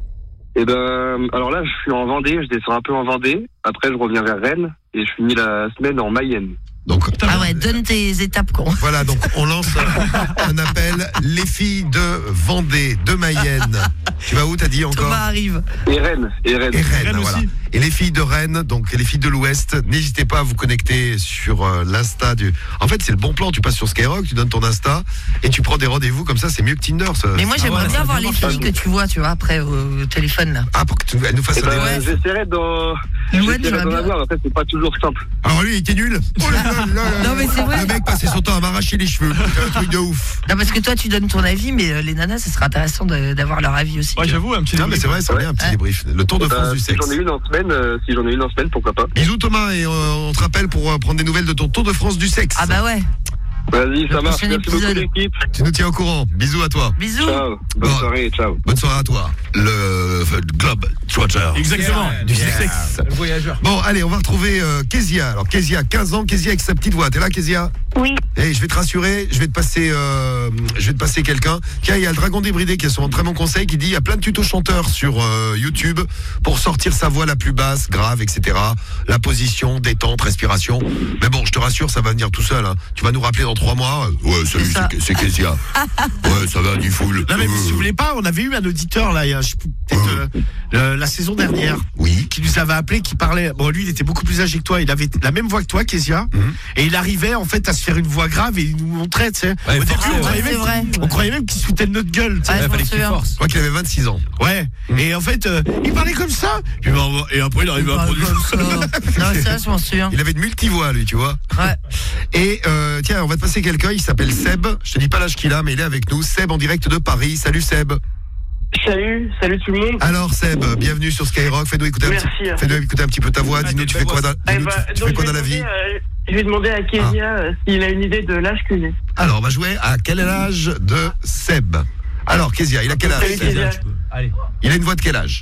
Et ben, alors là, je suis en Vendée, je descends un peu en Vendée. Après, je reviens vers Rennes et je finis la semaine en Mayenne. Donc, Ah ouais, donne tes étapes quoi. voilà, donc on lance un, un appel. Les filles de Vendée, de Mayenne. Tu vas où, t'as dit encore? Thomas arrive. Et Rennes, et Rennes. Et Rennes, voilà. Et les filles de Rennes, donc les filles de l'Ouest, n'hésitez pas à vous connecter sur euh, l'Insta du. En fait, c'est le bon plan. Tu passes sur Skyrock, tu donnes ton Insta et tu prends des rendez-vous comme ça. C'est mieux que Tinder. Ça. Mais moi j'aimerais bien voir les filles que tu vois, tu vois, après au téléphone là. Ah, pour que tu, elle nous fasse Eh un ben, débrief. j'essaierai d'en, Ouais, j'essaierai j'aimerais d'en bien. avoir. Après, c'est pas toujours simple. Alors lui, il était nul. Oh là là là là. Non mais c'est vrai. Le mec passait son temps à m'arracher les cheveux. C'est un truc de ouf. Non parce que toi tu donnes ton avis, mais euh, les nanas, ce serait intéressant de- d'avoir leur avis aussi. Ouais, j'avoue, un petit Non, mais c'est vrai, c'est bien un petit débrief. Le Tour de Eh ben, France du si sexe. j'en ai une en semaine, euh, si j'en ai une en semaine, pourquoi pas. Bisous Thomas et euh, on te rappelle pour euh, prendre des nouvelles de ton Tour de France du sexe. Ah bah ouais. Vas-y, ça marche. prochain Merci beaucoup, épisode. l'équipe. Tu nous tiens au courant. Bisous à toi. Bisous. Ciao. Bonne Bon. soirée, ciao. Bonne soirée à toi. Le euh, Globe Trotter. Exactement. Du Yeah. sexe. Le voyageur. Bon, allez, on va retrouver euh, Kezia. Alors, Kezia, quinze ans, Kezia avec sa petite voix. T'es là, Kezia? Oui. Et je vais te rassurer, je vais te passer, euh, je vais te passer quelqu'un. Tiens, il y a le Dragon débridé qui a son très bon conseil qui dit il y a plein de tutos chanteurs sur euh, YouTube pour sortir sa voix la plus basse, grave, et cetera. La position, détente, respiration. Mais bon, je te rassure, ça va venir tout seul. Hein. Tu vas nous rappeler dans trois mois. Ouais, salut, C'est ça. c'est c'est Kezia. Ouais, ça va, du full. Non mais si vous voulez pas, on avait eu un auditeur là, il y a, je sais plus, peut-être euh, euh, la saison dernière, oui, qui nous avait appelé, qui parlait. Bon, lui, il était beaucoup plus âgé que toi, il avait la même voix que toi, Kezia, et il arrivait en fait à se faire une voix grave et il nous montrait, tu sais. Ouais, Au début, forcément, on croyait ouais, même, c'est vrai. on croyait même qu'il se foutait de notre gueule. Tu sais. Ouais, je m'en souviens. Je crois qu'il avait vingt-six ans. Ouais. Et en fait, euh, il parlait comme ça. Et, ben, et après, il arrivait à Parle produire. comme ça. Non, ça, je m'en souviens. Il avait une multivoix, lui, tu vois. Ouais. Et euh, tiens, on va te passer quelqu'un, il s'appelle Seb. Je te dis pas l'âge qu'il a, mais il est avec nous. Seb en direct de Paris. Salut Seb. Salut, salut tout le monde. Alors Seb, bienvenue sur Skyrock. Fais-nous écouter, un Merci. petit, fais-nous écouter un petit peu ta voix. Dis-nous, tu fais quoi dans, Eh dis-nous, bah, tu, tu donc, fais quoi je dans la vais vie demander, euh, Je vais demander à Kezia euh, s'il a une idée de l'âge que j'ai. Alors, on va jouer à quel âge de Seb. Alors, Kezia, il a quel âge Salut, Kezia. Allez. Il a une voix de quel âge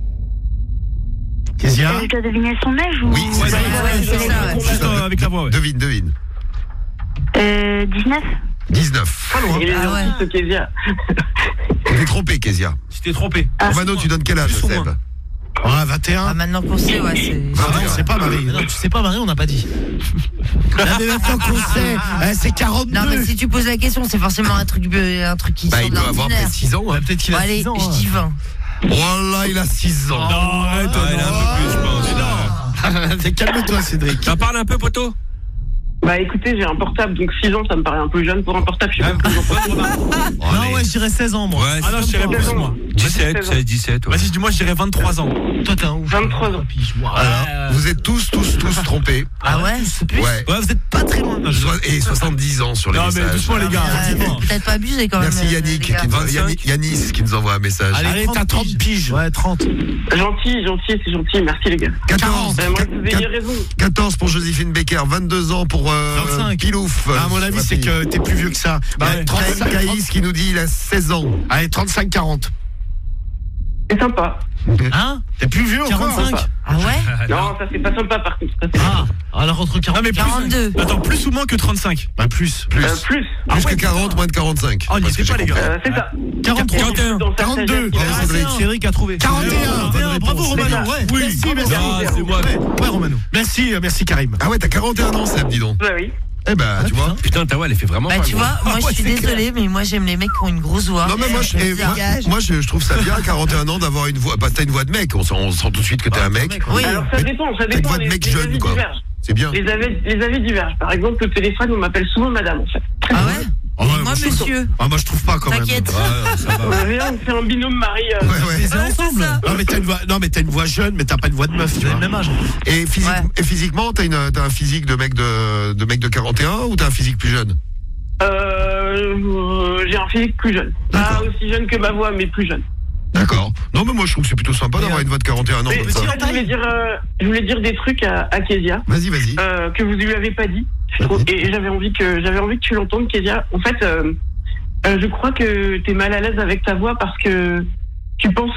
Kezia. Je dois deviner son âge ou... Oui, c'est ça. Ouais, c'est ça, ouais. Juste euh, avec la voix, ouais. Devine, devine. Euh, dix-neuf. dix-neuf. Pas loin. Il est Ah ouais. gentil, ce Kezia. Tu t'es trompé, Kezia. Tu t'es trompé. Romano, tu donnes quel âge, Plus ou Seb moins. Ah, vingt et Ah, un. maintenant qu'on sait, ouais, c'est. Ah non, c'est pas Marie. Non, tu sais pas, Marie, on n'a pas dit. Non, mais maintenant qu'on sait, eh, c'est quarante-deux. Non, mais si tu poses la question, c'est forcément un truc, euh, un truc qui Bah, sort il de doit avoir l'ordinaire. peut-être six ans. Hein. Peut-être qu'il Bon, a allez, six ans. je hein. dis vingt. Voilà, il a six ans. Non, arrête. Ah, il a un peu plus, je pense. Calme-toi, Cédric. T'en parles un peu, poteau? Bah écoutez, j'ai un portable, donc six ans, ça me paraît un peu jeune pour un portable. Je sais pas ce que vous en pensez. Oh, Non, allez. ouais, ouais, je dirais seize ans, moi. Ouais, Ah non, je dirais plus, moi. dix-sept, seize, dix-sept. ouais. Vas-y, dis-moi, je dirais vingt-trois ans. Toi, t'es un ouf. vingt-trois ans. Alors, vous êtes tous, tous, tous trompés. Ah ouais, c'est plus. Ouais. Ouais, vous êtes pas très loin. Soit- Et soixante-dix ans sur les Non, mais messages. doucement, les gars. Ouais, effectivement. peut-être pas abusé quand même. Merci euh, Yannick, les gars. qui nous, vingt-cinq. Yannick- Yanis qui nous envoie un message. Allez, t'as trente piges. Ouais, trente. Gentil, gentil, c'est gentil. Merci, les gars. quatorze, Ben, moi, vous ayez raison. quatorze pour Joséphine Becker, vingt-deux ans pour euh, vingt-cinq. Pilouf. À mon avis, c'est que t'es plus vieux que ça. Bah, Ouais, trente-cinq, Caïs qui nous dit il a seize ans. Allez, trente-cinq quarante. C'est sympa. Hein T'es plus vieux encore. quarante-cinq. Ah ouais. Non, ça, c'est pas sympa, par contre. Ça, c'est- Ah, alors entre quarante Non, mais plus. quarante-deux. Attends, plus ou moins que trente-cinq. Bah, plus. Plus. Euh, plus. Plus que quarante, moins de quarante-cinq. Oh, n'y Parce que était pas, j'ai les gars. compris. Euh, c'est ça. quarante-trois. quarante et un. Dans sa quarante-deux. sagesse, il a- Bravo, Cédric. Cédric a trouvé. quarante et un. quarante et un, bravo C'est Romano. ça. Ouais. Oui. Merci, merci. Ah, c'est moi. Ouais, ouais, Romano. Merci, euh, merci Karim. Ah ouais, t'as quarante et un ans, Seb, dis donc. Bah oui. Eh ben, tu vois. Putain, ta voix, elle fait vraiment Bah mal, tu moi. vois, moi je ouais, suis c'est clair. désolée, mais moi j'aime les mecs qui ont une grosse voix. Non mais moi je, eh, moi, moi, je, je trouve ça bien à quarante et un ans d'avoir une voix. Bah t'as une voix de mec, on sent, on sent tout de suite que t'es un mec. Oui. Alors, ça dépend, ça T'as une dépend. voix de Les, mec les jeune avis quoi. divergent. C'est bien. Les avis, les avis divergent. Par exemple, au téléphone, on m'appelle souvent madame, en fait. Ah ouais. Ah ouais, Moi moi, je trouve- monsieur. Ah, moi je trouve pas quand même. T'inquiète. Ouais, ça va. Euh, Rien, c'est un binôme mari. euh, Ouais, ouais. Les ensemble. Non mais t'as une voix, non mais t'as une voix jeune, mais t'as pas une voix de meuf, tu Vous avez vois. le même âge. Et, physique, Ouais. et physiquement, t'as, une, t'as un physique de mec de, de mec de quarante et un ou t'as un physique plus jeune? Euh, j'ai un physique plus jeune. Pas aussi jeune que ma voix, mais plus jeune. D'accord. Non mais moi je trouve que c'est plutôt sympa d'avoir une voix de quarante et un ans. Mais, comme en ça. fait, je voulais dire, euh, je voulais dire des trucs à, à Kezia. Vas-y, vas-y. Euh, que vous lui avez pas dit. Je trouve, et et j'avais envie que j'avais envie que tu l'entendes, Kezia. En fait, euh, euh, je crois que t'es mal à l'aise avec ta voix parce que tu penses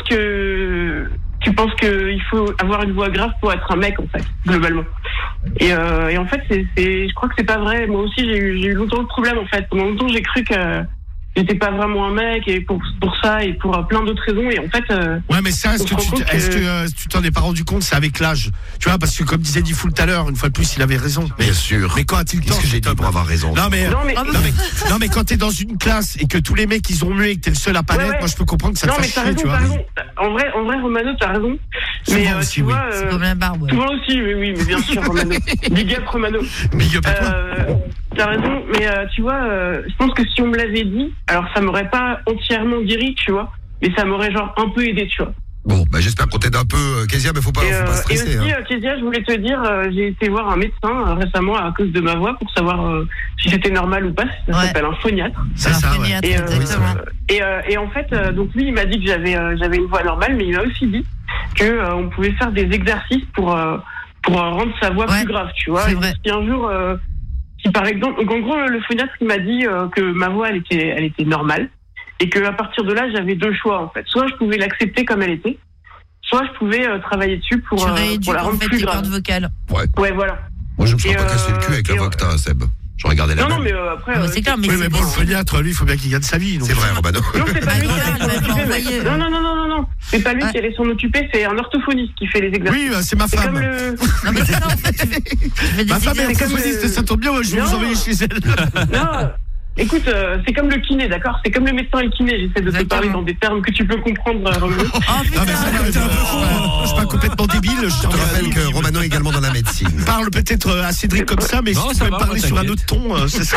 que tu penses que il faut avoir une voix grave pour être un mec, en fait, globalement. Et, euh, et en fait, c'est, c'est, je crois que c'est pas vrai. Moi aussi, j'ai eu, j'ai eu longtemps le problème, en fait. Pendant longtemps, j'ai cru que j'étais pas vraiment un mec, et pour pour ça et pour euh, plein d'autres raisons. Et en fait, euh, Ouais, mais ça, est-ce on que se rend tu, compte est-ce que- que euh, tu t'en es pas rendu compte? C'est avec l'âge, tu vois, parce que comme disait Diffoul tout à l'heure, une fois de plus, il avait raison. Bien sûr. Mais quand a-t-il le temps? Qu'est-ce que j'ai dit pour avoir raison? Non mais, Non, mais- non, mais, non, mais quand t'es dans une classe et que tous les mecs ils ont mieux et que t'es le seul à pas Ouais, l'être, ouais. moi je peux comprendre que ça non, te mais fasse t'as chier, raison, tu vois. t'as raison. En vrai, en vrai, Romano, t'as raison. Souvent Mais euh, aussi, tu oui. vois, C'est euh, comme la barbe. ouais. souvent aussi, oui, oui, mais bien sûr, Romano. Big up, Romano. Big up à toi. Euh, t'as raison, mais euh, tu vois, euh, je pense que si on me l'avait dit, alors ça m'aurait pas entièrement guéri, tu vois, mais ça m'aurait genre un peu aidé, tu vois. Bon, bah j'espère qu'on t'aide un peu, euh, Kezia, mais faut pas, Et, faut euh, pas et stresser. aussi, hein. euh, Kezia, je voulais te dire, euh, j'ai été voir un médecin euh, récemment à cause de ma voix pour savoir euh, si c'était normal ou pas. Ça Ouais. s'appelle un phoniatre. C'est ça, ouais. Phoniatre, Et, euh, exactement. Et, euh, et en fait, euh, donc lui, il m'a dit que j'avais euh, j'avais une voix normale, mais il m'a aussi dit que euh, on pouvait faire des exercices pour euh, pour euh, rendre sa voix Ouais, plus grave, tu vois. c'est Et vrai. si un jour, euh, si par exemple, donc en gros, le phoniatre, il m'a dit euh, que ma voix, elle était elle était normale et que à partir de là, j'avais deux choix en fait. Soit je pouvais l'accepter comme elle était, soit je pouvais euh, travailler dessus pour, Tu euh, rééduques pour la en rendre fait plus tes grave. cordes vocales. Ouais. Ouais, voilà. Moi je me serais Et, pas cassé le cul euh, avec la et, voix que t'as, Seb. J'aurais gardé la Non, non, même. mais euh, après. Ah, bah, euh, c'est clair, mais Oui, c'est mais bon, le possible. phoniatre, lui, il faut bien qu'il gagne sa vie. donc- C'est vrai, Romano. Non, c'est pas lui qui Bah, allait s'en il va occuper. l'envoyer. Non, non, non, non, non, non. C'est pas lui Ouais. qui allait s'en occuper, c'est un orthophoniste qui fait les exercices. Oui, bah, c'est ma C'est femme. comme le. Non mais c'est ça en fait. Tu fais, tu fais des Ma femme est exercices. comme orthophoniste, le- ça tombe bien, moi, je vais Non. vous envoyer chez elle. Non, écoute, euh, c'est comme le kiné, d'accord? C'est comme le médecin et le kiné. J'essaie de te Exactement. parler dans des termes que tu peux comprendre, euh, Romano. Oh Non, putain. mais ça va, t'es un peu con. Je suis pas complètement débile. Je Je te rappelle que Romano est également dans la médecine. parle peut-être euh, à Cédric comme ça, mais Non, si tu ça peux va, me parler moi, sur un t'inquiète. autre ton, euh, c'est ça.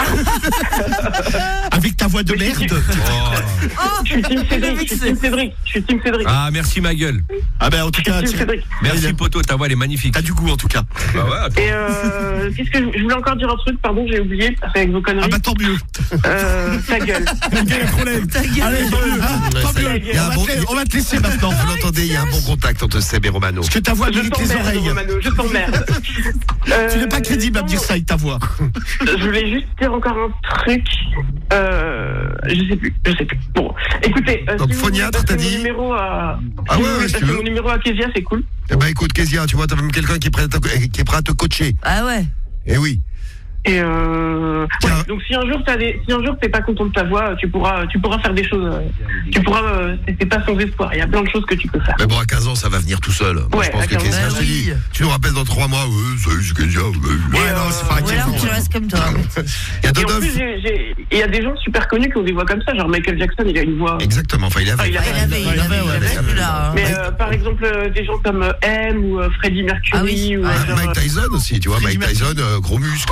Avec ta voix de merde. Je suis Team Cédric, je suis Team Cédric, je suis Team Cédric. Ah, merci ma gueule. Ah ben en tout cas, Je suis tu- Team Cédric. Merci poto, ta voix elle est magnifique. t'as du goût en tout cas. Bah ouais, attends. Et euh, qu'est-ce que je, je voulais encore dire un truc, pardon, j'ai oublié, avec vos conneries. Ah bah tant mieux. Euh, ta gueule. Ta gueule. Allez, tant mieux. Ah, Ouais, tant ça y est, mieux. il y a On un va bon- te la- on va te laisser maintenant. Vous l'entendez, il y a un bon contact entre Seb et Romano. Parce que ta voix Je mérite les t'emmerde, oreilles. Romano, je t'emmerde. Euh, Tu n'es pas crédible à me dire ça avec ta voix. Je voulais juste dire encore un truc. Euh, je sais plus, je sais plus. Bon, écoutez, euh, Donc, si vous phoniatre, voulez t'as passer dit mon numéro à. Ah si ouais, vous voulez ouais, si tu passer veux. mon numéro à Kezia, c'est cool. Eh ben écoute, Kezia, tu vois, t'as même quelqu'un qui est prêt à te, qui est prêt à te coacher. Ah ouais. Eh oui. Et euh, Tiens. ouais, donc si un jour t'as des, si un jour t'es pas content de ta voix, tu pourras, tu pourras faire des choses. euh, Tu pourras, euh, c'est c'est pas sans espoir. Il y a plein de choses que tu peux faire. Mais bon, à quinze ans, ça va venir tout seul. Moi, Ouais, je pense à que quinze Kezia, ans, je te oui. dis, tu nous rappelles dans trois mois, ouais, salut, c'est Kezia. ouais, ouais. Ouais, non, c'est pas Ou alors tu restes comme toi. Il y a Et en Dodov. plus, j'ai- j'ai- il y a des gens super connus qui ont des voix comme ça, genre Michael Jackson, il a une voix. Exactement, enfin, il Ah, avait. il Ah, il avait, il avait, il avait, il avait plus là. hein. Mais euh, par exemple, euh, des gens comme euh, M ou euh, Freddie Mercury. Ah oui, ou, ouais. euh, genre, Mike Tyson aussi, tu vois, Mike Tyson, euh, gros muscle, gros viril.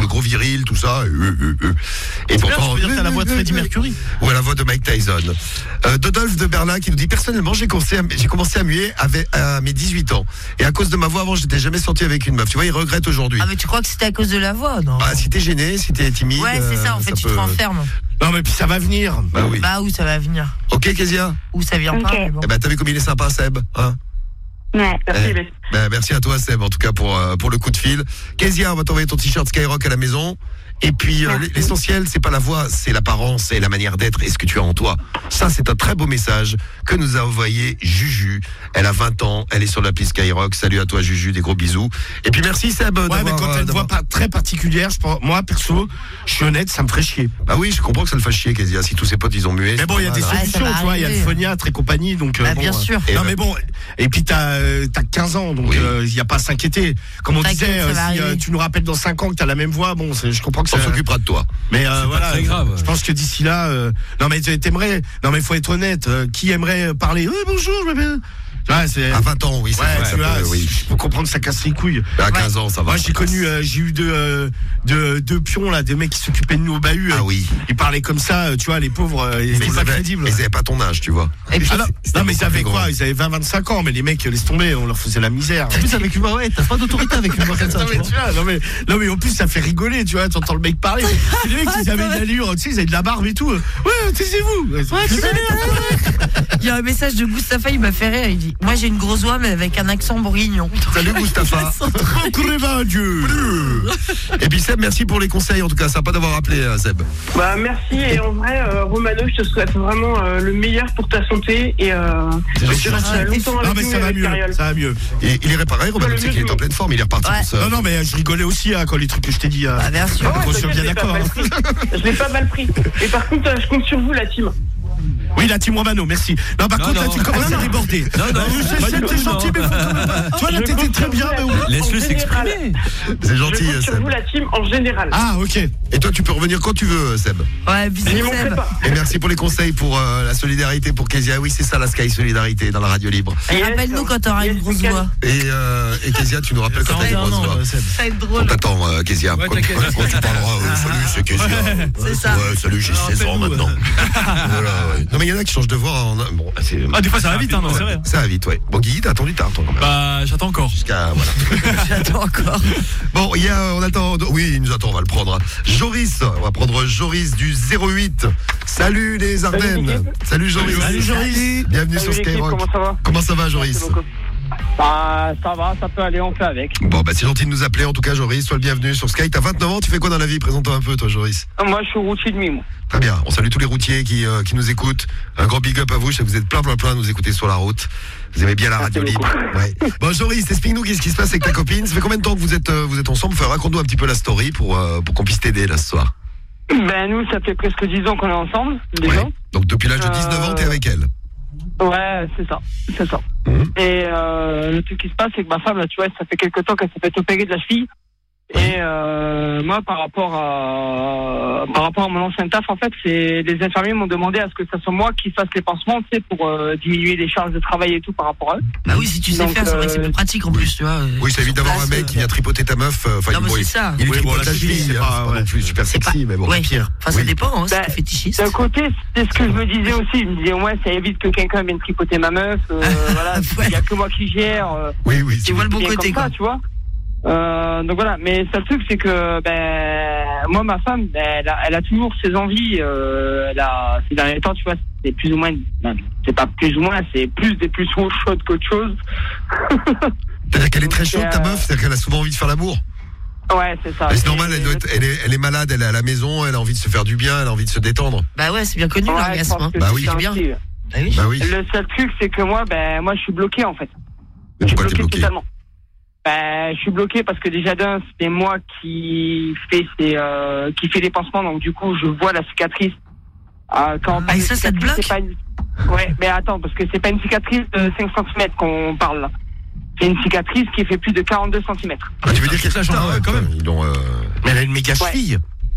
viril, tout ça. Euh, euh, euh. Et pourtant, t'as la voix de Freddie Mercury. Ou à la voix de Mike Tyson. Euh, Dodolphe de Berlin qui nous dit personnellement, j'ai commencé à, j'ai commencé à muer avec, à mes dix-huit ans. Et à cause de ma voix avant, j'étais jamais sorti avec une meuf. Tu vois, il regrette aujourd'hui. Ah, mais tu crois que c'était à cause de la voix, non? Ah, si t'es gêné, si t'es timide. Ouais, c'est ça, en fait, ça tu peut... te renfermes. Non, mais puis ça va venir. Bah oui. Bah, où ça va venir? Ok, Kezia? Où ça vient Ok. pas, mais bon. Eh ben, t'as vu comme il est sympa, Seb, hein? Ouais. Eh, ben, merci à toi, Seb, en tout cas, pour, euh, pour le coup de fil. Kezia, on va t'envoyer ton t-shirt Skyrock à la maison. Et puis, euh, l'essentiel, c'est pas la voix, c'est l'apparence et la manière d'être et ce que tu as en toi. Ça, c'est un très beau message que nous a envoyé Juju. Elle a vingt ans, elle est sur l'appli Skyrock. Salut à toi, Juju, des gros bisous. Et puis, merci, Seb. Ouais, mais quand t'as une voix pas très particulière, je pense, moi, perso, je suis honnête, ça me ferait chier. Ah oui, je comprends que ça le fasse chier, Kezia, si tous ses potes, ils ont mué. Mais bon, il y a des Voilà. solutions, tu vois, il y a le phoniatre et compagnie, donc. Bah, euh, bon, bien euh, sûr. Non, Et mais bon, et puis t'as, euh, t'as quinze ans, donc il Oui. n'y a pas à s'inquiéter. Comme on T'inquiète, disait, ça euh, va si euh, arriver. tu nous rappelles dans cinq ans que t'as la même voix, bon, c'est- je comprends que ça. On s'occupera de toi. Mais euh, C'est voilà, pas très grave. je pense que d'ici là, euh, non mais t'aimerais, non mais faut être honnête, euh, qui aimerait parler, oui bonjour, je m'appelle. Tu vois, c'est. À vingt ans, oui, c'est Ouais, vrai, tu ça vois, peut- oui. je peux comprendre que ça casse les couilles. À quinze ans, ça va. Moi, j'ai connu, euh, j'ai eu deux, euh, deux, deux pions là, des mecs qui s'occupaient de nous au bahut. Ah oui. Ils parlaient comme ça, euh, tu vois, les pauvres, euh, ils étaient Ils pas avaient, crédibles. ils avaient pas ton âge, tu vois. Et puis, Ah non, C'était non, mais ils beaucoup avaient plus quoi grand. Ils avaient vingt vingt-cinq ans, mais les mecs, laisse tomber, on leur faisait la misère. En plus, avec une voix, ouais, t'as pas d'autorité avec une voix comme ça. Non tu mais, vois. tu vois, non, mais, non mais en plus ça fait rigoler, tu vois, t'entends le mec parler. Et les mecs ils avaient une allure, tu sais, ils avaient de la barbe et tout. Ouais, taisez-vous. Ouais, tu sais, il y a un message de Mustapha, il m'a fait rire. Il dit: moi, j'ai une grosse voix, mais avec un accent bourguignon. Salut Mustapha. Dieu. Et puis Seb, merci pour les conseils, en tout cas, sympa d'avoir appelé, euh, Seb. Bah merci et en vrai euh, Romano, je te souhaite vraiment euh, le meilleur pour ta santé et euh, C'est que gentil. tu restes longtemps avec Non mais nous ça et va avec mieux, Cariol. ça va mieux. Et il est réparé, Romain, tu sais qu'il est en pleine forme, il est reparti Ouais. pour ça. Non non mais je rigolais aussi hein, quand les trucs que je t'ai dit. euh, Bah, bien sûr. Ah ouais, on soit t'inquiète, bien je l'ai pas d'accord. mal hein. pris. Je l'ai pas mal pris. Et par contre, euh, je compte sur vous la team. Oui la team Romano, merci. Non par Non, contre là non. tu commences à déborder. Non, non. Je sais, Pas c'est- du t'es tout, gentil non. mais faut quand même pas. Toi là Je t'étais compte très sur bien vous, mais la oui. team Laisse-le en s'exprimer. général. C'est Je gentil, compte sur Seb. vous la team en général. Ah ok. Et toi, tu peux revenir quand tu veux, Seb. Ouais, bisous, J'y manquerai Seb. pas. Et merci pour les conseils, pour euh, la solidarité, pour Kezia. Oui, c'est ça, la Sky Solidarité dans la radio libre. Et rappelle-nous quand t'auras une grosse voix. Et, euh, et Kezia, tu nous rappelles quand t'as une grosse voix. Ça va être On drôle. t'attend, euh, Kezia. Ouais, Quand, t'inquiète. quand tu parleras, euh, salut, c'est Kezia. C'est ça. Ouais, salut, j'ai seize ans maintenant. Voilà, ouais. Non, mais il y en a qui changent de voix. En... Bon, c'est... Ah, des fois, ça va vite, hein, non, c'est vrai. Ça va vite, ouais. Bon, Guy, t'as attendu tard, toi, quand même. Bah, j'attends encore. Jusqu'à, voilà. J'attends encore. Bon, il y a, on attend, oui, il nous attend, on va le prendre. Joris, on va prendre Joris du zéro huit. Salut les Ardennes. Salut Joris. Salut Joris. Bienvenue Salut sur l'équipe, Skyrock. comment ça va Comment ça va, Joris? Merci beaucoup. Bah, ça va, ça peut aller, on fait avec. Bon, bah c'est gentil de nous appeler, en tout cas, Joris. Sois le bienvenu sur Sky. T'as vingt-neuf ans, tu fais quoi dans la vie? Présente-toi un peu, toi, Joris. Moi, je suis routier de nuit, moi. Très bien. On salue tous les routiers qui, euh, qui nous écoutent. Un grand big up à vous. Je sais que vous êtes plein, plein, plein à nous écouter sur la route. Vous aimez bien la radio libre. Ouais. Bon, Joris, explique-nous qu'est-ce qui se passe avec ta copine. Ça fait combien de temps que vous êtes, euh, vous êtes ensemble? Enfin, raconte-nous un petit peu la story pour, euh, pour qu'on puisse t'aider là ce soir. Ben, nous, ça fait presque dix ans qu'on est ensemble, déjà. Ouais. Donc, depuis l'âge de dix-neuf ans, t'es avec elle. Ouais, c'est ça, c'est ça. Mmh. Et euh, le truc qui se passe, c'est que ma femme, là, tu vois, ça fait quelque temps qu'elle s'est fait opérer de la cheville. Et euh, moi, par rapport à par rapport à mon ancien taf, en fait, c'est les infirmiers m'ont demandé à ce que ça soit moi qui fasse les pansements, tu sais, pour euh, diminuer les charges de travail et tout par rapport à eux. Bah oui, si tu sais Donc, faire, c'est vrai que c'est euh, plus pratique en plus, tu vois. Oui, ça évite d'avoir un mec qui vient tripoter ta meuf. euh, Enfin, Non, mais bon, c'est il- ça. Il Oui, est bon, tripote la la cheville, cheville, c'est hein, pas- c'est pas ouais. non plus super sexy, mais bon. Ouais. Pire. Enfin, ça Oui. dépend, hein, Bah, si t'es fétichiste. D'un côté, c'est ce que je me disais aussi. Je me disais, ouais, ça évite que quelqu'un vienne tripoter ma meuf. Euh, voilà, il y a que moi qui gère. Euh, Oui, oui. Tu vois le bon bien côté, comme ça, quoi. tu vois. Euh, donc voilà, mais le seul truc c'est que ben moi ma femme ben, elle, a, elle a toujours ses envies. Euh, elle a ces derniers temps, tu vois, c'est plus ou moins, ben, c'est pas plus ou moins, c'est plus des plus chaudes qu'autre chose. C'est-à-dire qu'elle est très Donc, chaude, ta euh, meuf. C'est-à-dire qu'elle a souvent envie de faire l'amour. Ouais, c'est ça. Mais c'est Et- normal, elle, doit être- elle, est, elle est malade, elle est à la maison, elle a envie de se faire du bien, elle a envie de se détendre. Bah ouais, c'est bien connu, Ouais, je l'orgasme. pense Hein. que Bah c'est oui. ça bien. aussi. Bah oui. Bah oui. Le seul truc c'est que moi ben moi je suis bloqué en fait. Mais Je suis pourquoi t'es bloqué bloqué? totalement. Ben, je suis bloqué parce que déjà d'un, c'est moi qui fait ces, euh, qui fait les pansements, donc du coup, je vois la cicatrice. Euh, quand on Ah, parle et de ça, ça te cicatrice, bloque c'est pas une... Ouais, mais attends, parce que c'est pas une cicatrice de cinq centimètres qu'on parle là. C'est une cicatrice qui fait plus de quarante-deux centimètres. Ah, tu veux dire qu'elle la jambe, ah, ouais, quand même. Ils ont, euh... Mais elle a une méga Ouais. cheville.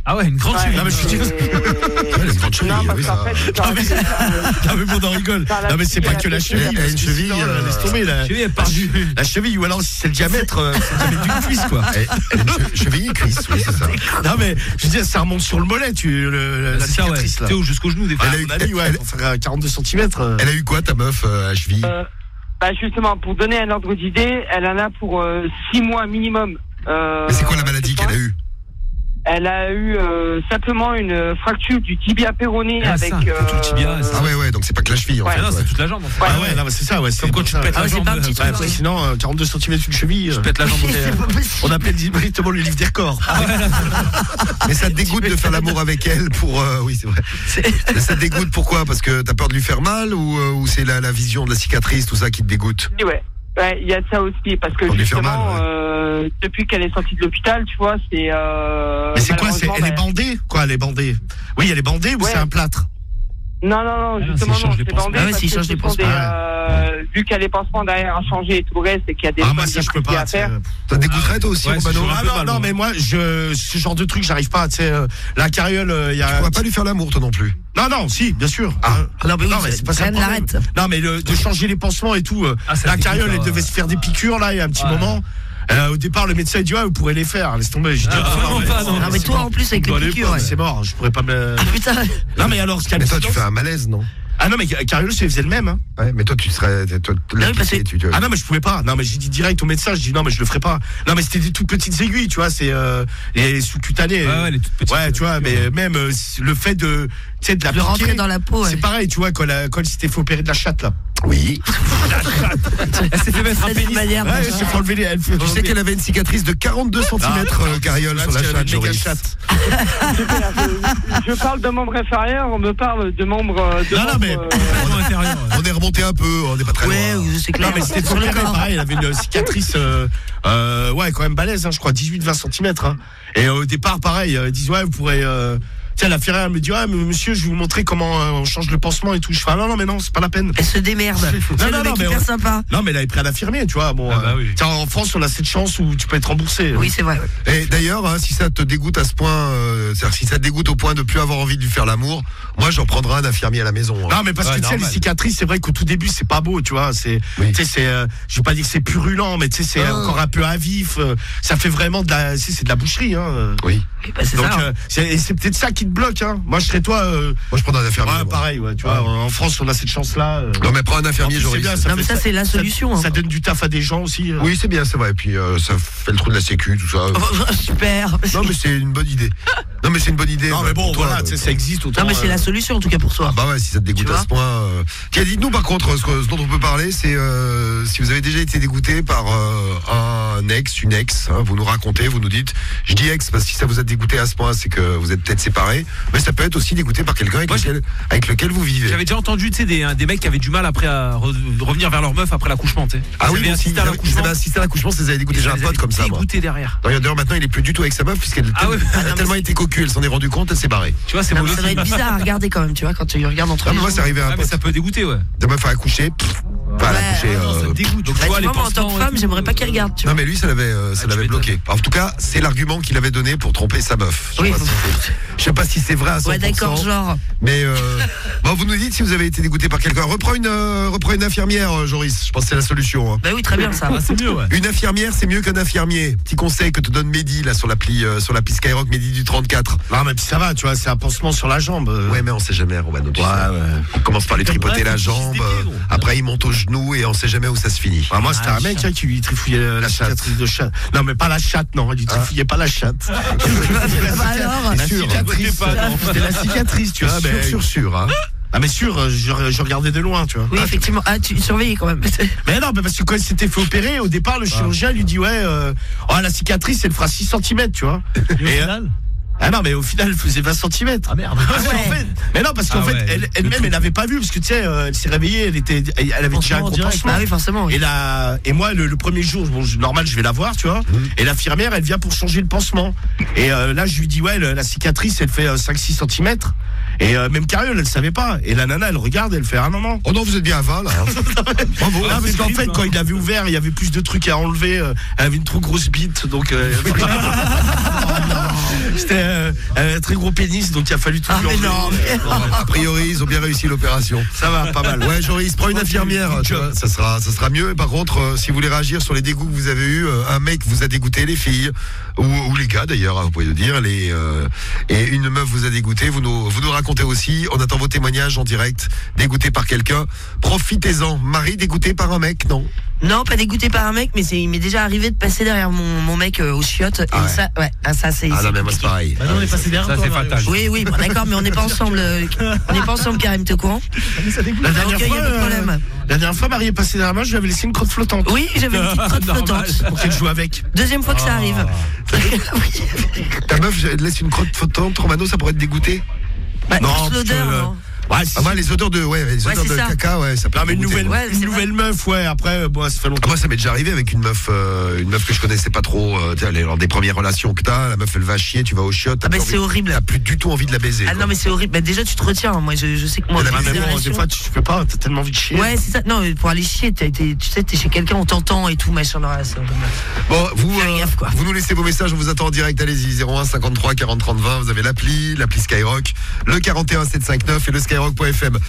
Ah ouais, une grande Ouais, cheville. Non, mais je suis et- les grandes chevilles, Non, parce oui, qu'en ça. fait, Non, mais, non, mais bon, on rigole. Non, mais c'est pas que la cheville. Elle a une parce que cheville, sinon, euh, laisse tomber. La, cheville est perdue. la cheville, ou alors si c'est le diamètre, euh, c'est le diamètre d'une cuisse, quoi. Elle- elle a une che- cheville cuisse, oui, c'est ça. Non, mais je veux dire, ça remonte sur le mollet, tu, le, la C'est ça, ouais. cicatrice, là. Théo, jusqu'au genou, des fois. À Elle a eu- mon avis, ouais, elle- pour faire euh, quarante-deux centimètres. Elle a eu quoi, ta meuf, euh, à cheville? Euh, bah justement, pour donner un ordre d'idée, elle en a pour euh, six mois minimum. Euh, Mais c'est quoi la maladie qu'elle a eue? Elle a eu euh, simplement une fracture du tibia péroné Ah, avec. ça, tout le tibia, ça. Ah ouais, ouais, donc c'est pas que la cheville, en Ouais. fait. Ah non, ouais. c'est toute la jambe. En fait. Ah ouais, non, mais c'est ça, ouais. C'est Comme quand tu te pètes Ah la ouais, c'est jambe. pas un petit euh, truc, Ouais, parce que sinon, euh, quarante-deux centimètres une cheville. Je euh, pète la jambe. C'est pas possible. On appelle directement le livre des records. Mais ça te dégoûte de faire l'amour avec elle pour. euh, oui, c'est vrai. Mais ça te dégoûte pourquoi? Parce que t'as peur de lui faire mal ou, euh, ou c'est la, la vision de la cicatrice, tout ça qui te dégoûte? Et ouais. Ouais, il y a de ça aussi parce que Pour lui faire justement, mal, ouais. euh, depuis qu'elle est sortie de l'hôpital, tu vois, c'est. Euh, Mais c'est quoi c'est, Elle est malheureusement, bandée Quoi, elle est bandée? Oui, elle est bandée ou Ouais. c'est un plâtre? bah, Non, non, non, non, justement, s'il change non, les c'est pansements. bandé Ah ouais, parce s'il que change ce les sont des, pansements. euh, vu qu'il y a les pansements derrière à changer et tout le reste, et qu'il y a des Ah, soins moi, ça, je peux diagnostiqués pas. à tu sais. faire. Ça te dégoûterait toi aussi, Ouais, c'est Romano? chaud. Ah un peu non, mal, non, moi. mais moi, je, ce genre de truc, j'arrive pas. Tu sais, euh, la carriole, il y Tu a. pourras pas lui faire l'amour, toi non plus. Non, non, si, bien sûr. Ah. Euh, Non, mais oui, non, mais c'est pas ça. rien le ne problème. l'arrête. Non, mais le, de changer les pansements et tout. euh, Ah, ça la dégoûte, carriole, là, elle ouais. devait se faire des piqûres, là, il y a un petit Ouais. moment. Euh, au départ, le médecin, il dit, ouais, vous pourrez les faire. Laisse tomber. J'ai dit, Ah, vraiment pas, non. Non, mais c'est toi mort. en plus avec Bah, les les piqûres. pauvres, ouais. c'est mort, je pourrais pas me. Ah putain. Non, mais alors, ce qu'il y a Mais de toi, tu dedans, fais un malaise, non? Ah non, mais Carriole, ça faisait le même, hein. Ouais, mais toi, tu serais. Toi, oui, là, parce tu, que- tu, tu- Ah non, mais je pouvais pas. Non, mais j'ai dit direct au médecin, je dis non, mais je le ferai pas. Non, mais c'était des toutes petites aiguilles, tu vois, c'est euh, les sous-cutanées. Ouais, ouais, les toutes petites. Ouais, tu vois, mais même euh, le fait de, tu sais, de la De rentrer piquer, dans la peau. ouais. c'est pareil, tu vois, quand, la, quand elle s'était fait opérer de la chatte, là. Oui. Elle s'est fait mettre un Cette pénis. manière de- Ouais, elle s'est fait enlever les. Elle fait Tu sais qu'elle avait une cicatrice de quarante-deux centimètres, euh, Carriole, sur la chatte, Joris. Je parle de membres inférieurs, on me parle de membres. euh, De Non, non, membres, mais- euh, On est remonté un peu, on n'est pas très Ouais, loin. oui, c'est clair. Non, mais c'était Sur le opéré, corps. pareil, elle avait une cicatrice, euh, euh, ouais, quand même balèze, hein, je crois, dix-huit vingt centimètres. Hein. Et euh, au départ, pareil, euh, ils disent, ouais, vous pourrez. Euh, Tiens, la Ferrière me dit, ouais, mais monsieur, je vais vous montrer comment euh, on change le pansement et tout. Je fais, ah, non, non, mais non, c'est pas la peine. Elle se démerde. C'est non, le non, mec mais hyper on- sympa. Non, mais elle avait pris un infirmier, tu vois. Bon, Ah bah euh, oui. tiens, en France, on a cette chance où tu peux être remboursé. Oui, c'est vrai. Et d'ailleurs, hein, si ça te dégoûte à ce point, euh, c'est-à-dire si ça te dégoûte au point de plus avoir envie de lui faire l'amour, moi j'en prendrai un infirmier à la maison. hein. Non, mais parce Ouais, que tu sais, les normal. cicatrices, c'est vrai qu'au tout début, c'est pas beau, tu vois. C'est, Oui. tu sais, c'est, euh, je vais pas dire que c'est purulent, mais tu sais, c'est Oh. encore un peu à vif. euh, ça fait vraiment de la, tu sais, c'est de la boucherie, hein. euh. Oui. Oui, bah, c'est Donc, ça. hein. euh, c'est, et c'est peut-être ça qui te bloque, hein. Moi, je serais toi. euh, Moi je prendrai un infirmier. ouais, moi. pareil, ouais, tu vois. En France, on a cette chance-là. euh. Non mais prends un En infirmier, plus, c'est Joris. bien, Non, mais fait- ça, c'est la solution. Ça, hein. donne du taf à des gens aussi. euh. Oui, c'est bien, c'est vrai. Et puis euh, ça fait le trou de la sécu, tout ça. Super. Non mais c'est une bonne idée. Non mais c'est une bonne idée. Non, bah, mais bon, pour toi, voilà, euh, tu sais, ça existe autant. Non, mais c'est euh, la solution en tout cas pour toi. Ah bah ouais, si ça te dégoûte Tu à vois ce point. Euh... Tiens, dites-nous par contre, ce, que- ce dont on peut parler, c'est euh, si vous avez déjà été dégoûté par euh, un ex, une ex. Hein, vous nous racontez, vous nous dites. Je dis ex parce que si ça vous a dégoûté à ce point, c'est que vous êtes peut-être séparés. Mais ça peut être aussi dégoûté par quelqu'un avec, Moi, lequel, avec lequel vous vivez. J'avais déjà entendu, tu sais, des, des mecs qui avaient du mal après à re- revenir vers leur meuf après l'accouchement, tu sais. Ah Ils oui, avaient aussi, assisté à ils l'accouchement. avaient assisté à l'accouchement, ça les avait dégoûté. J'ai Ça un les pote avait comme ça, moi. dégoûtés derrière. D'ailleurs, d'ailleurs, maintenant, il est plus du tout avec sa meuf puisqu'elle Ah ouais. elle a non, tellement mais été cocu, elle s'en est rendue compte, elle s'est barrée. Tu vois, c'est Non, mauvais mais ça doit signe. être bizarre à regarder quand même, tu vois, quand tu regardes entre Ah, les mais moi, gens. c'est arrivé à un Ah, mais pote. ça peut dégoûter, ouais. Ta meuf a accouché, pff, enfin, elle a Ouais, accouché. ouais, Non, euh, ça dégoûte. Donc, Bah, tu vois, tu les vois, moi, en tant pansements que et femme, tout. j'aimerais pas qu'il regarde, tu Non vois. mais lui ça l'avait euh, ça Ah, tu l'avait m'étonnes. bloqué. En tout cas, c'est l'argument qu'il avait donné pour tromper sa meuf. Je sais Oui. pas si c'est- je sais pas si c'est vrai à cent pour cent. Ouais, d'accord, genre. Mais euh, bon, vous nous dites si vous avez été dégoûté par quelqu'un. Reprends une euh, reprends une infirmière, euh, Joris. Je pense que c'est la solution. hein. Bah oui, très bien ça. Ah, c'est mieux, ouais. Une infirmière, c'est mieux qu'un infirmier. Petit conseil que te donne Mehdi là sur l'appli euh, sur l'appli Skyrock, Mehdi du trente-quatre. Non, mais puis ça va, tu vois, c'est un pansement sur la jambe. euh. Ouais, mais on sait jamais, Romano. tu Ouais, sais. ouais. On commence par lui tripoter Ouais, la faut qu'il se jambe. défie, euh, gros. après, il monte au genou et on sait jamais où ça se finit. Ah, moi, c'était Ah, un mec chatte. hein, qui lui trifouillait la, la cicatrice de chatte. Non, mais pas la chatte, non. Il lui trifouillait pas la chatte. Bah alors. La sûr. cicatrice. Pas, non. C'était la cicatrice, tu vois. sûr, mais- sûr, sûr. Hein. Ah, mais sûr, euh, je, je regardais de loin, tu vois. Oui, effectivement. Ah, tu surveilles quand même. Mais non, mais parce que quand il s'était fait opérer, au départ, le chirurgien lui dit, ouais, euh, oh, la cicatrice, elle fera six centimètres, tu vois. Et au Et, euh, final Ah non, mais au final, elle faisait vingt centimètres. Ah merde. Parce qu'en fait- mais non, parce qu'en Ah fait, ouais, elle, le elle-même, tout. elle n'avait pas vu, parce que tu sais, euh, elle s'est réveillée, elle était, elle avait déjà un Pansement gros direct. pansement. Ah oui, forcément. oui. Et la, et moi, le, le premier jour, bon, je- normal, je vais la voir, tu vois. Et l'infirmière, elle vient pour changer le pansement. Et euh, là, je lui dis, ouais, le- la cicatrice, elle fait cinq six centimètres. Et euh, même Cariole, elle savait pas. Et la nana, elle regarde, elle fait ah non non. Oh non, vous êtes bien à vingt là. Bravo. Ah, parce qu'en fait, quand il avait ouvert, il y avait plus de trucs à enlever. Euh, elle avait une trop grosse bite, donc. Euh, C'était euh, un très gros pénis, donc il a fallu tout Ah, lui mais enlever. non. A priori, ils ont bien réussi l'opération. Ça va, pas mal. Ouais, Joris, prends une infirmière. Tu vois, ça sera, ça sera mieux. Et par contre, euh, si vous voulez réagir sur les dégoûts que vous avez eus, euh, un mec vous a dégoûté, les filles ou, ou les gars d'ailleurs, hein, vous pouvez le dire. Les euh, et une meuf vous a dégoûté. Vous nous, vous nous racontez aussi. On attend vos témoignages en direct. Dégoûté par quelqu'un. Profitez-en. Marie dégoûté par un mec, non? Non, pas dégoûté par un mec, mais c'est, il m'est déjà arrivé de passer derrière mon, mon mec euh, au chiottes. Ah et ouais. ça, ouais, ah, ça c'est. Ah c'est non, mais moi c'est pareil. Bah non, on est passé derrière Ça, toi, c'est Mario. fatal. Oui, oui, bon, d'accord, mais on n'est pas ensemble. euh, On n'est pas ensemble, Karim, t'es au courant? La dernière Donc, il y fois, a pas de euh, problème. la dernière fois, Marie est passée derrière moi, je lui avais laissé une crotte flottante. Oui, j'avais une petite crotte Normal. flottante. Pour qu'elle joue avec. Deuxième fois que ça arrive. Ta meuf elle laisse une crotte flottante. Romano, ça pourrait être dégoûté. Bah, Non, juste l'odeur, parce que, non? Ouais, si. Ah, moi, les odeurs de, ouais, les Ouais, odeurs c'est de ça. caca, ouais, ça peut Non, mais une dégoûter. nouvelle, Ouais, une c'est nouvelle meuf, ouais. Après, bon, ça fait Ah, longtemps. moi, ça m'est déjà arrivé avec une meuf, euh, une meuf que je connaissais pas trop. Euh, tu sais, elle est lors des premières relations que t'as, la meuf elle va chier, tu vas au chiottes. Ah, bah, c'est horrible. T'as plus du tout envie de la baiser. Ah quoi. non, mais c'est horrible. Bah, déjà, tu te retiens. Moi, je, je sais que moi, Elle a dans même les Bon, des relations- fois, tu tu peux pas, t'as tellement envie de chier. Ouais, c'est ça. Non, mais pour aller chier, t'as été, tu sais, t'es chez quelqu'un, on t'entend et tout, machin. Non, c'est horrible. Bon, vous, Fais euh, gaffe, quoi. vous nous laissez vos messages, on vous attend en direct. Allez-y, zéro un cinquante-trois quarante trente vingt. Vous avez l'appli, l'appli Skyrock, le quarante et un sept cent cinquante-neuf et le skyrock point f m.